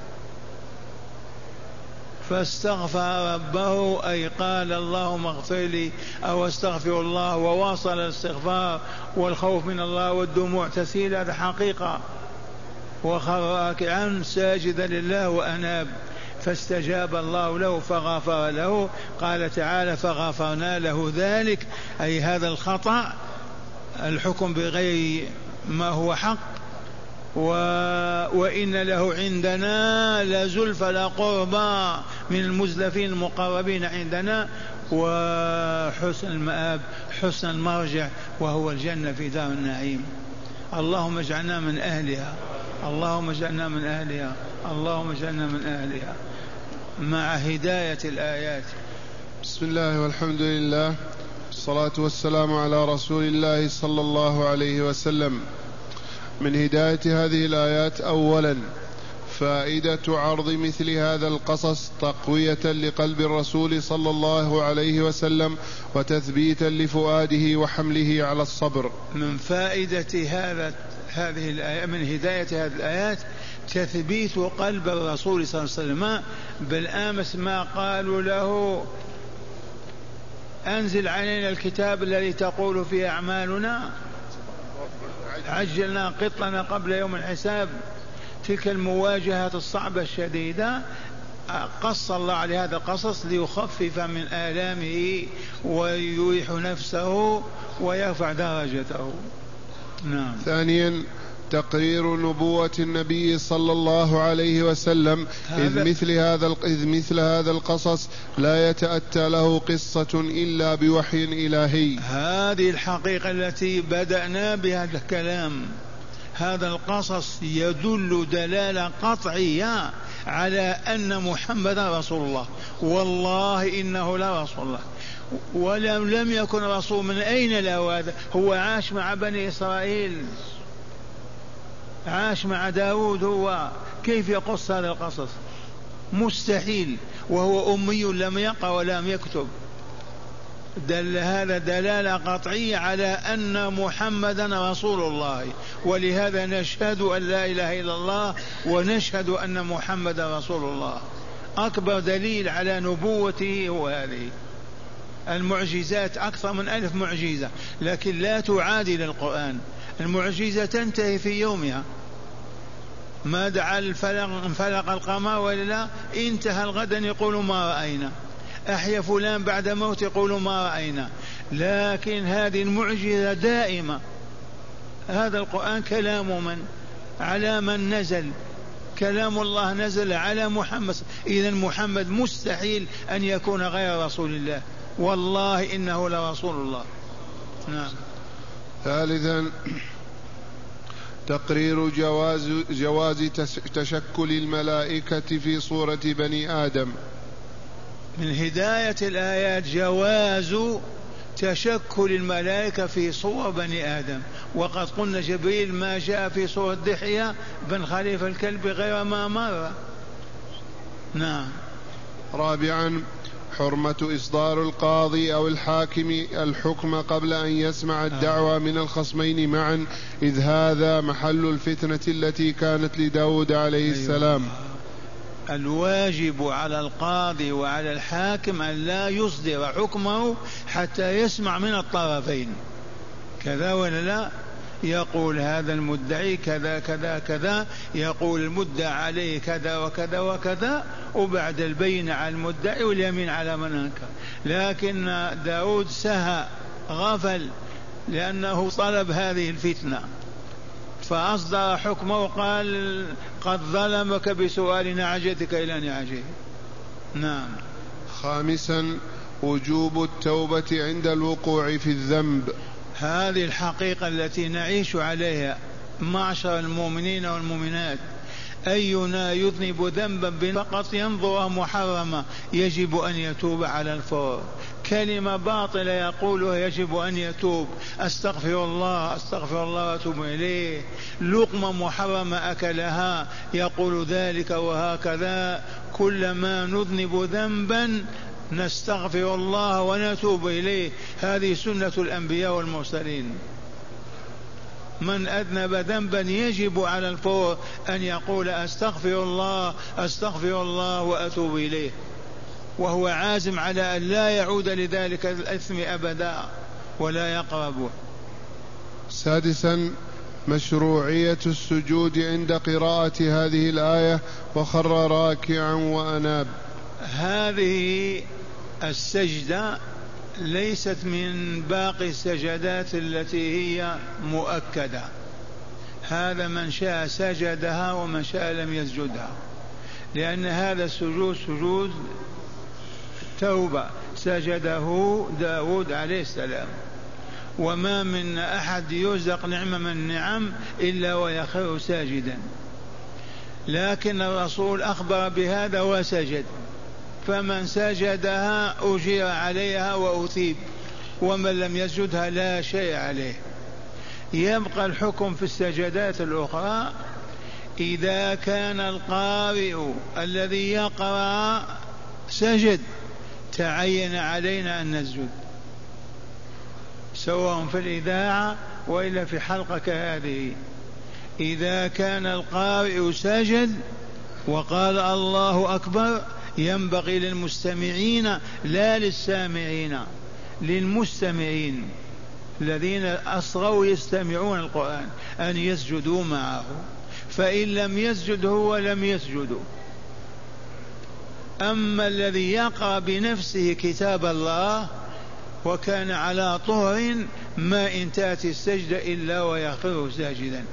فاستغفر ربه أي قال اللهم اغفر لي أو استغفر الله، وواصل الاستغفار والخوف من الله والدموع تسيل، هذا حقيقة. وخر راكعا ساجدا لله وأناب فاستجاب الله له فغفر له. قال تعالى فغفرنا له ذلك، أي هذا الخطأ، الحكم بغير ما هو حق. وإن له عندنا لزلفى لقربى من المزلفين المقربين عندنا وحسن المآب حسن المرجع وهو الجنة في دار النعيم. اللهم اجعلنا من أهلها، اللهم اجعلنا من أهلها، اللهم اجعلنا من أهلها. مع هداية الآيات. بسم الله والحمد لله والصلاة والسلام على رسول الله صلى الله عليه وسلم. من هداية هذه الآيات: أولا فائدة عرض مثل هذا القصص تقوية لقلب الرسول صلى الله عليه وسلم وتثبيتا لفؤاده وحمله على الصبر. من فائدة هذه الآية، من هداية هذه الآيات تثبيت قلب الرسول صلى الله عليه وسلم. بالأمس ما قالوا له أنزل علينا الكتاب الذي تقول فيه أعمالنا، عجلنا قطنا قبل يوم الحساب، تلك المواجهة الصعبة الشديدة. قص الله على هذا القصص ليخفف من آلامه ويريح نفسه ويرفع درجته. نعم. ثانيا تقرير نبوة النبي صلى الله عليه وسلم، إذ مثل هذا القصص لا يتأتى له قصة إلا بوحي إلهي. هذه الحقيقة التي بدأنا بها الكلام. هذا القصص يدل دلالة قطعية على أن محمد رسول الله، والله إنه لا رسول الله، ولم يكن رسول. من أين له هذا؟ هو عاش مع بني إسرائيل، عاش مع داود، هو كيف يقص هذا القصص؟ مستحيل، وهو أمي لم يقرأ ولم يكتب. دل هذا دلالة قطعية على أن محمدا رسول الله، ولهذا نشهد أن لا إله إلا الله ونشهد أن محمدا رسول الله. أكبر دليل على نبوته هو هذه. المعجزات أكثر من 1000 معجزة، لكن لا تعادل القرآن. المعجزة تنتهي في يومها، ما دعا انفلق القمر ولا انتهى الغدا يقول ما رأينا، أحيا فلان بعد موت يقول ما رأينا. لكن هذه المعجزة دائمة. هذا القرآن كلام من؟ على من نزل؟ كلام الله نزل على محمد. إذن محمد مستحيل أن يكون غير رسول الله، والله إنه لرسول الله. نعم. ثالثا تقرير جواز تشكل الملائكة في صورة بني آدم. من هداية الآيات جواز تشكل الملائكة في صور بني آدم. وقد قلنا جبريل ما جاء في صورة دحية بن خليفة الكلب غير ما مر. نعم. رابعا حرمة إصدار القاضي أو الحاكم الحكم قبل أن يسمع الدعوى من الخصمين معا، إذ هذا محل الفتنة التي كانت لداود عليه السلام. الواجب على القاضي وعلى الحاكم أن لا يصدر حكمه حتى يسمع من الطرفين، كذا ولا لا؟ يقول هذا المدعي كذا كذا كذا، يقول المدعى عليه كذا وكذا وكذا، وبعد البينة على المدعي واليمين على من أنكر. لكن داود سهى غفل لأنه طلب هذه الفتنة فأصدر حكمه وقال قد ظلمك بسؤال نعجتك إلى نعجه. نعم. خامسا وجوب التوبة عند الوقوع في الذنب. هذه الحقيقة التي نعيش عليها معشر المؤمنين والمؤمنات. أينا يذنب ذنبا فقط ينظر محرمة يجب أن يتوب على الفور. كلمة باطلة يقولها يجب أن يتوب، أستغفر الله أستغفر الله وأتوب إليه. لقمة محرمة أكلها يقول ذلك وهكذا. كلما نذنب ذنبا نستغفر الله ونتوب إليه. هذه سنة الأنبياء والمرسلين. من أذنب ذنبا يجب على الفور أن يقول أستغفر الله أستغفر الله وأتوب إليه، وهو عازم على أن لا يعود لذلك الإثم أبدا ولا يقربه. سادسا مشروعية السجود عند قراءة هذه الآية وخر راكعا وأناب. هذه السجدة ليست من باقي السجدات التي هي مؤكدة. هذا من شاء سجدها ومن شاء لم يسجدها، لأن هذا السجود سجود توبة سجده داود عليه السلام. وما من أحد يرزق نعمة من النعم إلا ويخر ساجدا، لكن الرسول أخبر بهذا وسجد، فمن سجدها أجير عليها وأثيب، ومن لم يسجدها لا شيء عليه. يبقى الحكم في السجدات الأخرى. إذا كان القارئ الذي يقرأ سجد تعين علينا أن نسجد، سواء في الإذاعة وإلا في حلقة كهذه. إذا كان القارئ سجد وقال الله أكبر ينبغي للمستمعين لا للسامعين، للمستمعين الذين أصغوا يستمعون القرآن أن يسجدوا معه، فإن لم يسجد هو لم يسجدوا. أما الذي يقرأ بنفسه كتاب الله وكان على طهر ما إن تأتي السجدة إلا ويخر ساجدا.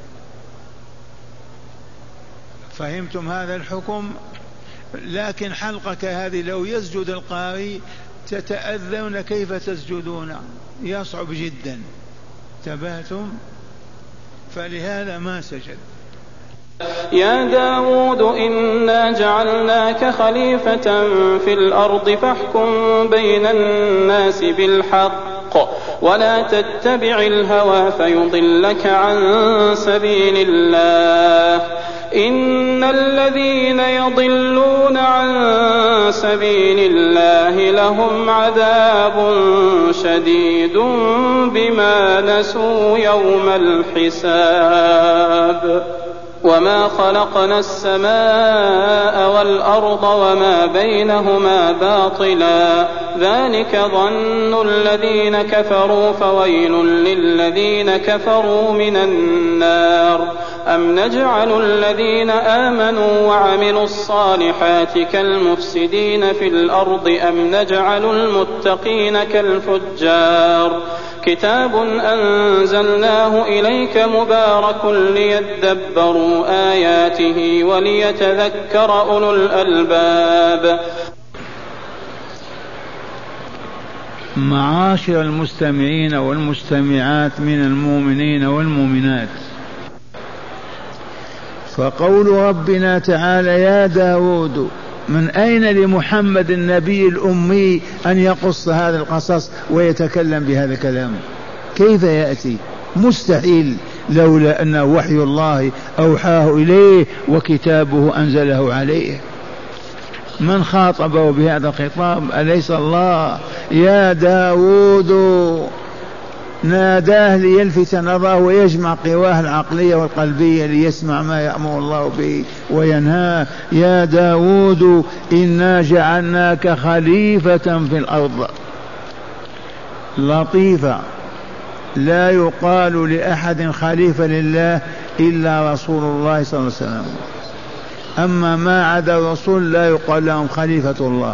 فهمتم هذا الحكم؟ لكن حلقة كهذه لو يسجد القارئ تتأذون كيف تسجدون، يصعب جدا. تبهتم؟ فلهذا ما سجد. يا داود إنا جعلناك خليفة في الأرض فاحكم بين الناس بالحق ولا تتبع الهوى فيضلك عن سبيل الله. إن الذين يضلون عن سبيل الله لهم عذاب شديد بما نسوا يوم الحساب. وما خلقنا السماء والأرض وما بينهما باطلا ذلك ظن الذين كفروا فويل للذين كفروا من النار. أم نجعل الذين آمنوا وعملوا الصالحات كالمفسدين في الأرض أم نجعل المتقين كالفجار. كتاب أنزلناه إليك مبارك ليدبروا آياته وليتذكر أولو الألباب. معاشر المستمعين والمستمعات من المؤمنين والمؤمنات، فقول ربنا تعالى يا داود من أين لمحمد النبي الأمي أن يقص هذا القصص ويتكلم بهذا الكلام؟ كيف يأتي؟ مستحيل، لولا أن وحي الله أوحاه إليه وكتابه أنزله عليه. من خاطبه بهذا الخطاب أليس الله؟ يا داود، ناداه ليلفت نظره ويجمع قواه العقلية والقلبية ليسمع ما يأمر الله به وينهاه. يا داود إنا جعلناك خليفة في الأرض. لطيفة، لا يقال لأحد خليفة لله إلا رسول الله صلى الله عليه وسلم، أما ما عدا الرسول لا يقال لهم خليفة الله.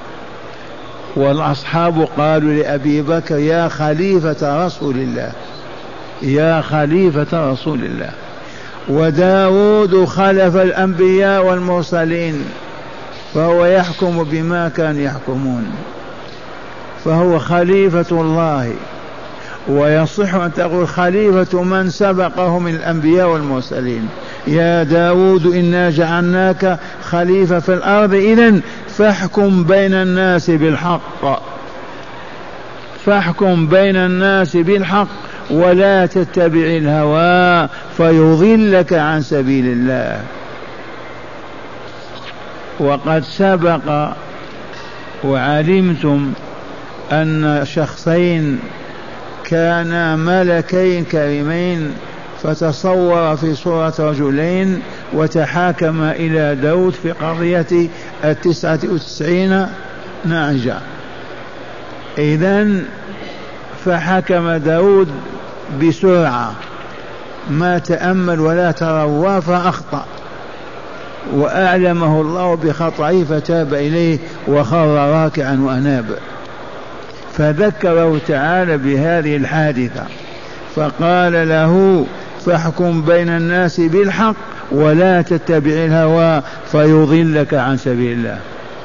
والأصحاب قالوا لأبي بكر يا خليفة رسول الله، يا خليفة رسول الله. وداود خلف الأنبياء والمرسلين، فهو يحكم بما كان يحكمون، فهو خليفة الله. ويصح أن تقول خليفة من سبقه من الأنبياء والمرسلين. يا داود إنا جعلناك خليفة في الأرض، إذن فاحكم بين الناس بالحق، فاحكم بين الناس بالحق ولا تتبع الهوى فيضلك عن سبيل الله. وقد سبق وعلمتم أن شخصين كانا ملكين كريمين فتصور في صورة رجلين وتحاكم إلى داود في قضية 99 نعجة. إذن فحكم داود بسرعة، ما تأمل ولا تروى فأخطأ، وأعلمه الله بخطئه فتاب إليه وخر راكعا وأناب. فذكره تعالى بهذه الحادثة فقال له فاحكم بين الناس بالحق ولا تتبع الهوى فيضلك عن سبيل الله.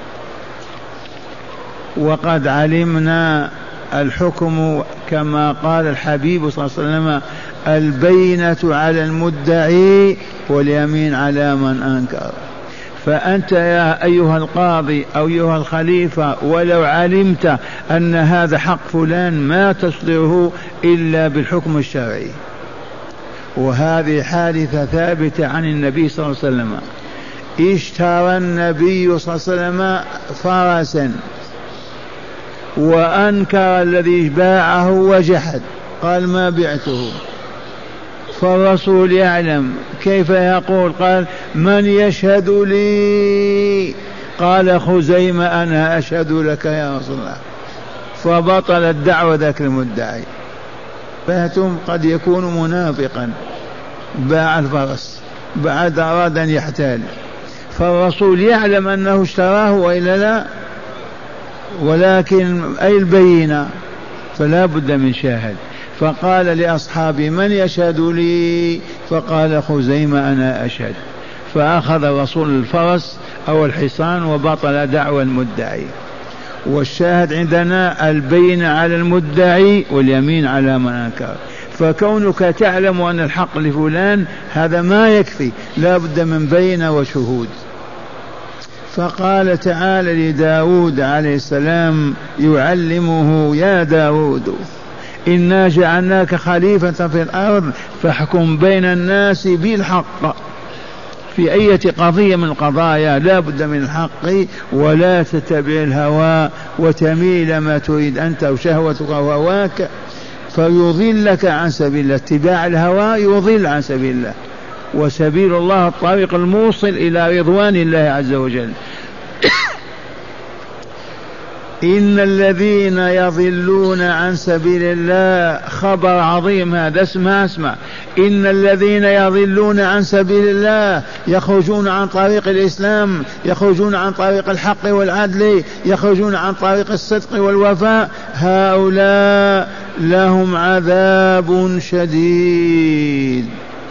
وقد علمنا الحكم كما قال الحبيب صلى الله عليه وسلم البينة على المدعي واليمين على من أنكر. فأنت يا أيها القاضي أو أيها الخليفة ولو علمت أن هذا حق فلان ما تصدره إلا بالحكم الشرعي. وهذه حادثة ثابتة عن النبي صلى الله عليه وسلم. اشترى النبي صلى الله عليه وسلم فرسا وأنكر الذي باعه وجحد، قال ما بعته. فالرسول يعلم كيف يقول، قال من يشهد لي؟ قال خزيمة أنا أشهد لك يا رسول الله. فبطلت دعوة ذاك المدعي. فهتم قد يكون منافقا باع الفرس بعد أراد أن يحتال، فالرسول يعلم أنه اشتراه وإلا لا، ولكن أي البينة، فلا بد من شاهد. فقال لأصحابه من يشهد لي؟ فقال خزيمة أنا أشهد. فأخذ الرسول الفرس أو الحصان وبطل دعوى المدعي. والشاهد عندنا البينة على المدعي واليمين على من أنكر. فكونك تعلم أن الحق لفلان هذا ما يكفي، لا بد من بينة وشهود. فقال تعالى لداود عليه السلام يعلمه يا داود إنا جعلناك خليفة في الأرض فاحكم بين الناس بالحق. في أي قضية من القضايا لا بد من الحق ولا تتبع الهوى وتميل ما تريد أنت وشهوتك وهواك فيضلك عن سبيل الله. اتباع الهوى يضل عن سبيل الله، وسبيل الله الطريق الموصل إلى رضوان الله عز وجل. إن الذين يضلون عن سبيل الله، خبر عظيم هذا، اسمع إن الذين يضلون عن سبيل الله يخرجون عن طريق الإسلام، يخرجون عن طريق الحق والعدل، يخرجون عن طريق الصدق والوفاء، هؤلاء لهم عذاب شديد،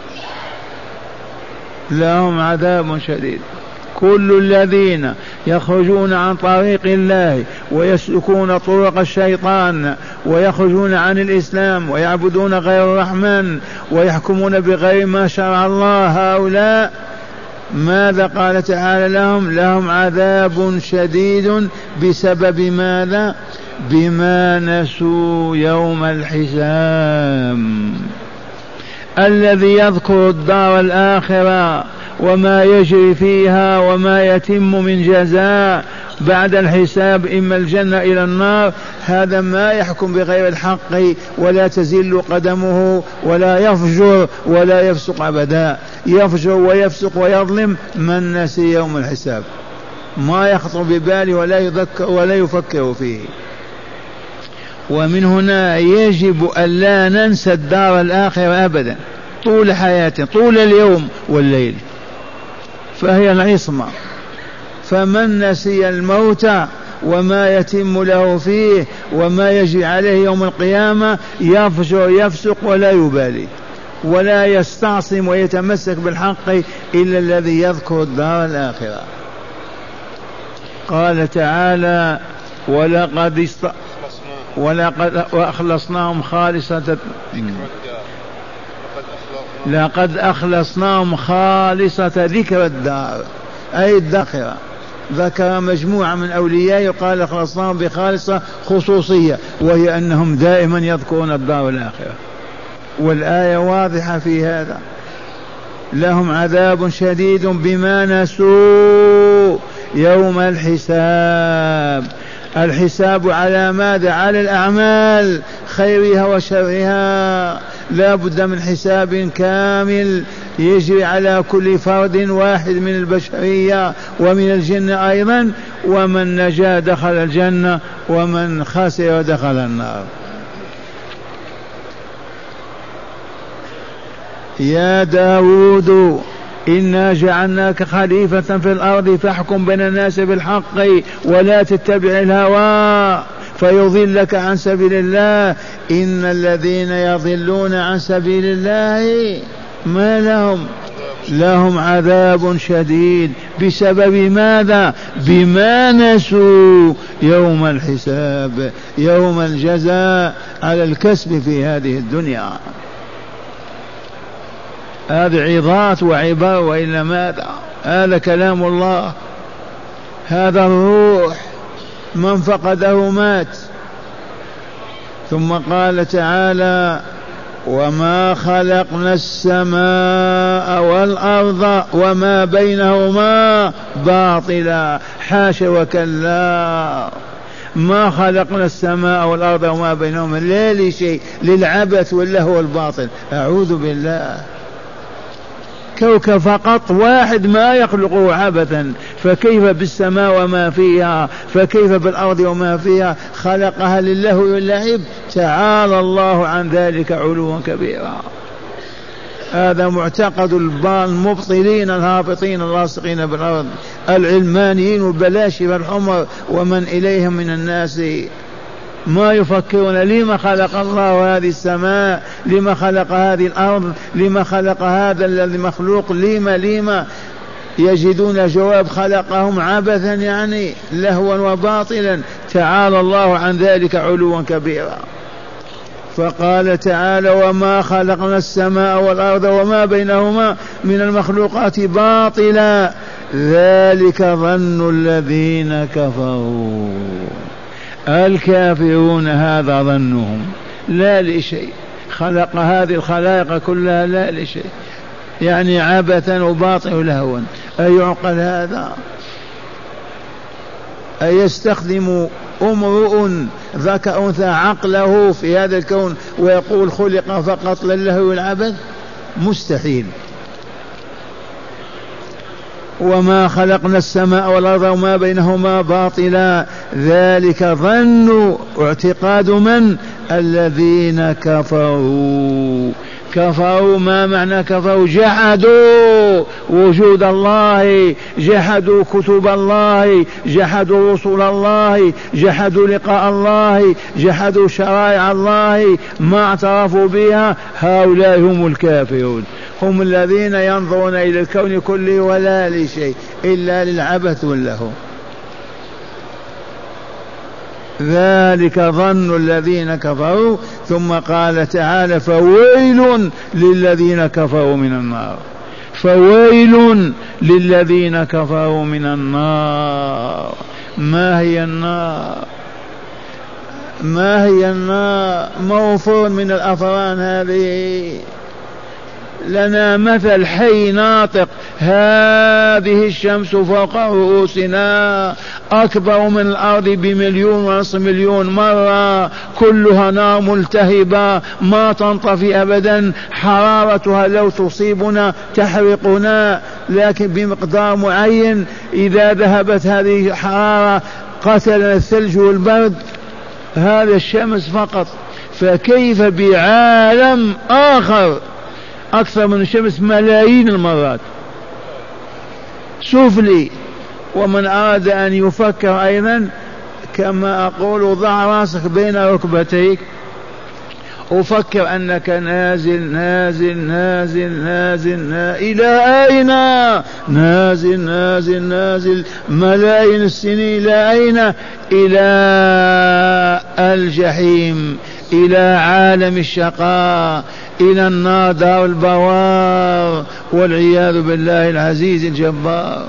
لهم عذاب شديد. كل الذين يخرجون عن طريق الله ويسلكون طرق الشيطان ويخرجون عن الإسلام ويعبدون غير الرحمن ويحكمون بغير ما شرع الله، هؤلاء ماذا قال تعالى لهم عذاب شديد بسبب ماذا؟ بما نسوا يوم الحساب. الذي يذكر الدار الآخرة وما يجري فيها وما يتم من جزاء بعد الحساب إما الجنة إلى النار، هذا ما يحكم بغير الحق ولا تزل قدمه ولا يفجر ولا يفسق أبدا. يفجر ويفسق ويظلم من نسي يوم الحساب، ما يخطر بباله ولا يذكر ولا يفكر فيه. ومن هنا يجب أن لا ننسى الدار الآخرة أبدا طول حياتنا، طول اليوم والليل، فهي العصمة. فمن نسي الموت وما يتم له فيه وما يجري عليه يوم القيامة يفجر يفسق ولا يبالي ولا يستعصم ويتمسك بالحق إلا الذي يذكر الدار الآخرة. قال تعالى ولقد أخلصناهم خالصة، لقد أخلصناهم خالصة ذكر الدار أي الآخرة. ذكر مجموعة من أولياء قال أخلصناهم بخالصة خصوصية، وهي أنهم دائما يذكرون الدار الآخرة، والآية واضحة في هذا. لهم عذاب شديد بما نسوا يوم الحساب. الحساب على ماذا؟ على الأعمال خيرها وشرها، لا بد من حساب كامل يجري على كل فرد واحد من البشرية ومن الجن أيضا، ومن نجا دخل الجنة ومن خسر دخل النار. يا داود إنا جعلناك خليفة في الأرض فاحكم بين الناس بالحق ولا تتبع الهوى فيضلك عن سبيل الله. إن الذين يضلون عن سبيل الله ما لهم عذاب شديد بسبب ماذا؟ بما نسوا يوم الحساب، يوم الجزاء على الكسب في هذه الدنيا. هذه عظات وعبار وإلا ماذا؟ هذا كلام الله، هذا الروح، من فقده مات. ثم قال تعالى وما خلقنا السماء والأرض وما بينهما باطلا، حاشا وكلا، ما خلقنا السماء والأرض وما بينهما لا لشيء، للعبث واللهو والباطل، أعوذ بالله. كوكب فقط واحد ما يخلقه عبثا، فكيف بالسماء وما فيها، فكيف بالأرض وما فيها، خلقها للهو واللعب، تعالى الله عن ذلك علوا كبيرا. هذا معتقد المبطلين الهابطين اللاصقين بالأرض العلمانيين والبلاشفة الحمر ومن إليهم من الناس. ما يفكرون لما خلق الله هذه السماء، لما خلق هذه الأرض، لما خلق هذا الذي مخلوق، لما يجدون جواب خلقهم عبثا يعني لهوا وباطلا، تعالى الله عن ذلك علوا كبيرا. فقال تعالى وما خلقنا السماء والأرض وما بينهما من المخلوقات باطلا ذلك ظن الذين كفروا. الكافرون هذا ظنهم لا لشيء، خلق هذه الخلائق كلها لا لشيء، يعني عبثا وباطل ولهوا. أيعقل هذا؟ أيستخدم امرؤ ذكر أنثى عقله في هذا الكون ويقول خلق فقط للهو والعبث؟ مستحيل. وما خلقنا السماء والأرض وما بينهما باطلا ذلك ظن واعتقاد من؟ الذين كفروا. كفروا، ما معنى كفروا؟ جحدوا وجود الله، جحدوا كتب الله، جحدوا رسول الله، جحدوا لقاء الله، جحدوا شرائع الله، ما اعترفوا بها. هؤلاء هم الكافرون، هم الذين ينظرون إلى الكون كله ولا لشيء إلا للعبث واللهو. ذلك ظن الذين كفروا. ثم قال تعالى فويل للذين كفروا من النار. فويل للذين كفروا من النار. ما هي النار؟ ما هي النار؟ موفور من الأفران هذه. لنا مثل حي ناطق: هذه الشمس فوق رؤوسنا أكبر من الأرض ب1.5 مليون مرة، كلها نار ملتهبة ما تنطفي أبدا، حرارتها لو تصيبنا تحرقنا، لكن بمقدار معين. إذا ذهبت هذه الحرارة قتلنا الثلج والبرد. هذا الشمس فقط، فكيف بعالم آخر أكثر من الشمس ملايين المرات سفلي؟ ومن أراد أن يفكر أيضا كما أقول ضع راسك بين ركبتيك وفكر أنك نازل نازل نازل نازل إلى أين؟ نازل نازل نازل ملايين السنين إلى أين؟ إلى الجحيم، إلى عالم الشقاء، إلى النار دار البوار، والعياذ بالله العزيز الجبار.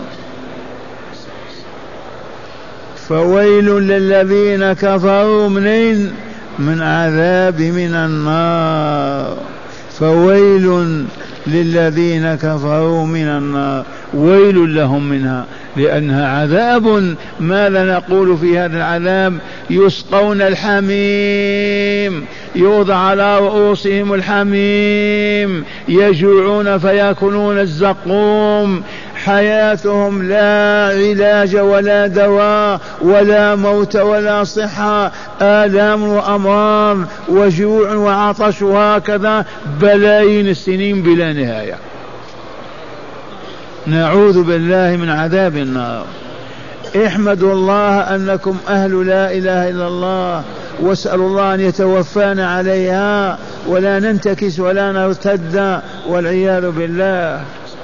فويل للذين كفروا من عذاب من النار. فويل للذين كفروا من النار، ويل لهم منها لأنها عذاب. ماذا نقول في هذا العذاب؟ يسقون الحميم، يوضع على رؤوسهم الحميم، يجوعون فيأكلون الزقوم، حياتهم لا علاج ولا دواء ولا موت ولا صحة، آلام وأمراض وجوع وعطش، وهكذا بلايين السنين بلا نهاية. نعوذ بالله من عذاب النار. احمدوا الله أنكم أهل لا إله إلا الله، واسألوا الله أن يتوفانا عليها ولا ننتكس ولا نرتد والعياذ بالله.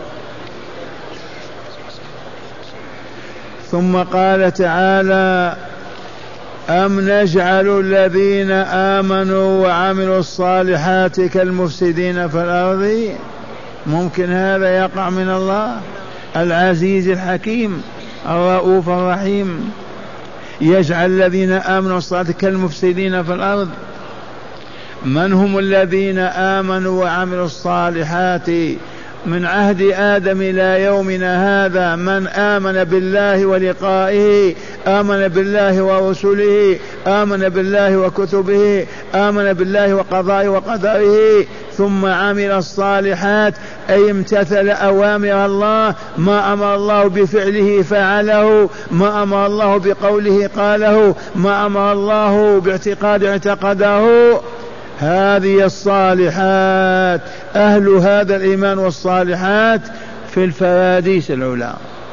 ثم قال تعالى: أم نجعل الذين آمنوا وعملوا الصالحات كالمفسدين في الأرض؟ ممكن هذا يقع من الله العزيز الحكيم الرؤوف الرحيم؟ يجعل الذين آمنوا الصالحات كالمفسدين في الأرض؟ من هم الذين آمنوا وعملوا الصالحات؟ من عهد آدم إلى يومنا هذا من آمن بالله ولقائه، آمن بالله ورسله، آمن بالله وكتبه، آمن بالله وقضائه وقدره، ثم عمل الصالحات أي امتثل أوامر الله، ما أمر الله بفعله فعله، ما أمر الله بقوله قاله، ما أمر الله باعتقاد اعتقده. هذه الصالحات، أهل هذا الإيمان والصالحات في الفراديس العلا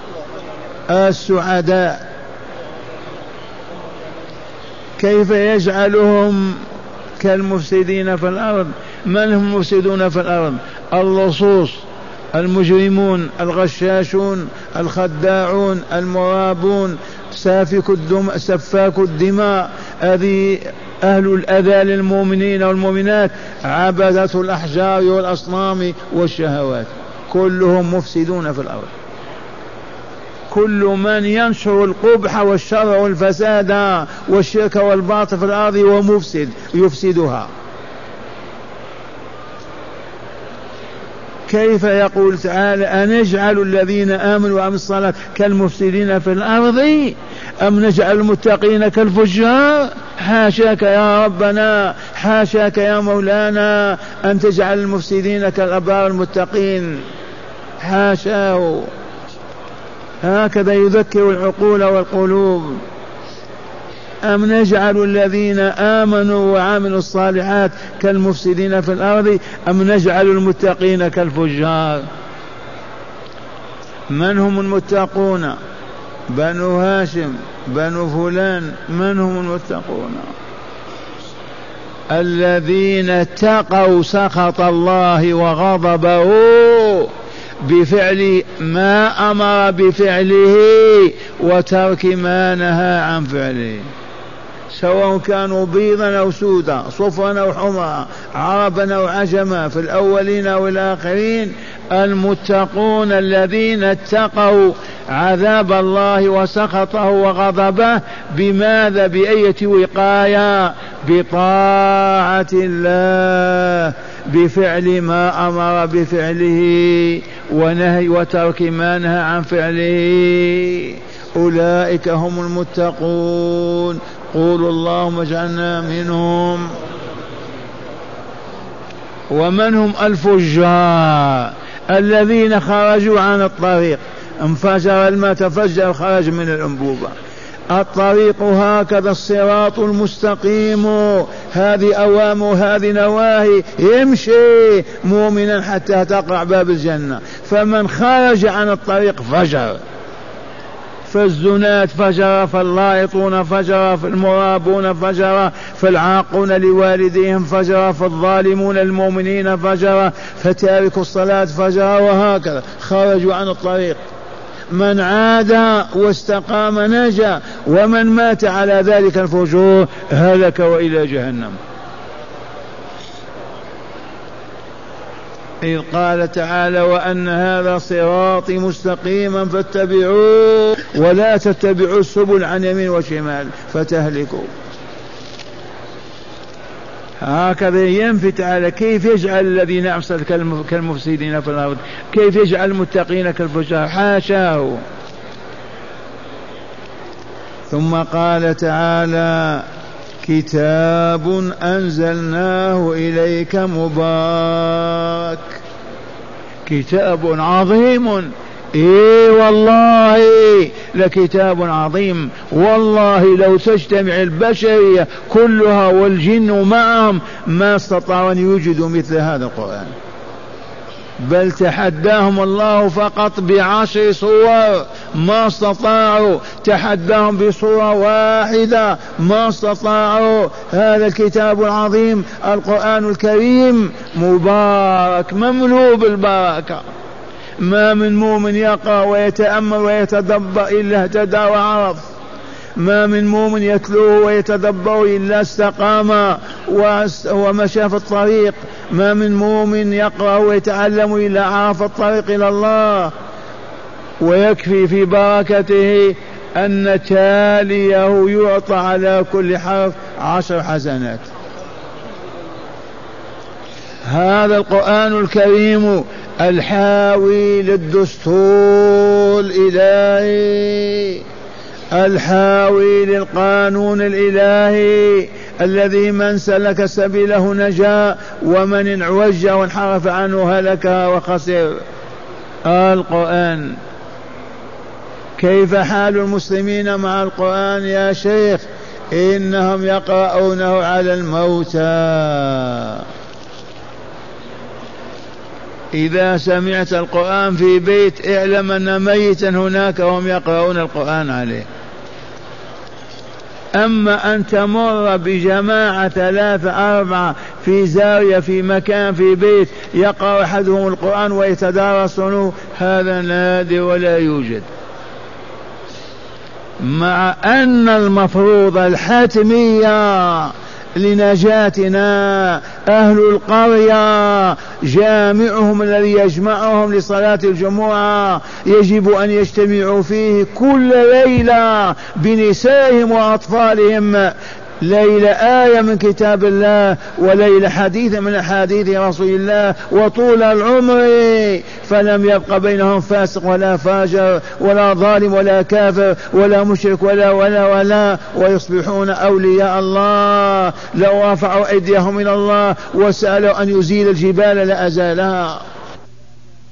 السعداء. كيف يجعلهم كالمفسدين في الأرض؟ من هم المفسدون في الأرض؟ اللصوص، المجرمون، الغشاشون، الخداعون، المرابون، سفاك الدماء، هذه أهل الأذى للمؤمنين والمؤمنات، عبدة الأحجار والأصنام والشهوات، كلهم مفسدون في الأرض. كل من ينشر القبح والشر والفساد والشرك والباطل في الأرض ومفسد يفسدها. كيف يقول تعالى: أنجعل الذين آمنوا وعملوا الصالحات كالمفسدين في الأرض أم نجعل المتقين كالفجار؟ حاشاك يا ربنا، حاشاك يا مولانا أن تجعل المفسدين كالأبرار المتقين، حاشاه. هكذا يذكر العقول والقلوب. أم نجعل الذين آمنوا وعملوا الصالحات كالمفسدين في الأرض أم نجعل المتقين كالفجار؟ من هم المتقون؟ بنو هاشم، بنو فلان. من هم المتقون؟ الذين اتقوا سخط الله وغضبه بفعل ما أمر بفعله وترك ما نهى عن فعله. سواء كانوا بيضا أو سودا، صفرا أو حمرا، عربا أو عجما، في الأولين أو الآخرين. المتقون الذين اتقوا عذاب الله وسخطه وغضبه. بماذا؟ بأية وقاية؟ بطاعة الله، بفعل ما أمر بفعله ونهي وترك ما نهى عن فعله. أولئك هم المتقون. قولوا اللهم اجعلنا منهم. ومن هم الفجار؟ الذين خرجوا عن الطريق، انفجر الماء تفجر خرج من الأنبوبة. الطريق هكذا الصراط المستقيم، هذه أوامر هذه نواهي، يمشي مؤمنا حتى تقرع باب الجنة. فمن خرج عن الطريق فجر، فالزنات فجر، فاللائطون فجر، فالمرابون فجر، فالعاقون لوالديهم فجر، فالظالمون المؤمنين فجر، فتاركوا الصلاة فجر، وهكذا خرجوا عن الطريق. من عاد واستقام نجا، ومن مات على ذلك الفجور هلك وإلى جهنم. إذ قال تعالى: وأن هذا صراطي مستقيما فاتبعوه ولا تتبعوا السبل عن يمين وشمال فتهلكوا. هكذا ينفي تعالى كيف يجعل الذين أفسدوا كالمفسدين في الأرض، كيف يجعل المتقين كالفجار، حاشاه. ثم قال تعالى: كتاب أنزلناه إليك مبارك. كتاب عظيم، إيه والله لكتاب عظيم. والله لو تجتمع البشرية كلها والجن معهم ما استطاعوا أن يوجدوا مثل هذا القرآن، بل تحداهم الله فقط ب10 صور ما استطاعوا، تحداهم بصورة واحدة ما استطاعوا. هذا الكتاب العظيم القرآن الكريم مبارك مملوء بالبركة، ما من مؤمن يقرأ ويتأمل ويتدبر إلا اهتدى وعرف، ما من مؤمن يتلوه ويتدبر إلا استقام ومشى في الطريق، ما من مؤمن يقرأ ويتعلم إلا عرف الطريق إلى الله. ويكفي في بركته أن تاليه يعطى على كل حرف 10 حسنات. هذا القرآن الكريم الحاوي للدستور الإلهي، الحاوي للقانون الإلهي الذي من سلك سبيله نجا ومن انعوج وانحرف عنه هلك وخسر. القرآن. كيف حال المسلمين مع القرآن يا شيخ؟ إنهم يقرؤونه على الموتى. إذا سمعت القرآن في بيت اعلم أن ميتا هناك وهم يقرؤون القرآن عليه. أما أن تمر بجماعة 3 4 في زاوية في مكان في بيت يقرأ أحدهم القرآن ويتدارسونه، هذا نادر ولا يوجد. مع أن المفروض الحتمية لنجاتنا أهل القرية جامعهم الذي يجمعهم لصلاة الجمعة يجب أن يجتمعوا فيه كل ليلة بنسائهم وأطفالهم، ليلة آية من كتاب الله وليلة حديث من أحاديث رسول الله وطول العمر، فلم يبق بينهم فاسق ولا فاجر ولا ظالم ولا كافر ولا مشرك ولا ويصبحون أولياء الله. لو رفعوا أيديهم إلى الله وسألوا أن يزيل الجبال لأزالها.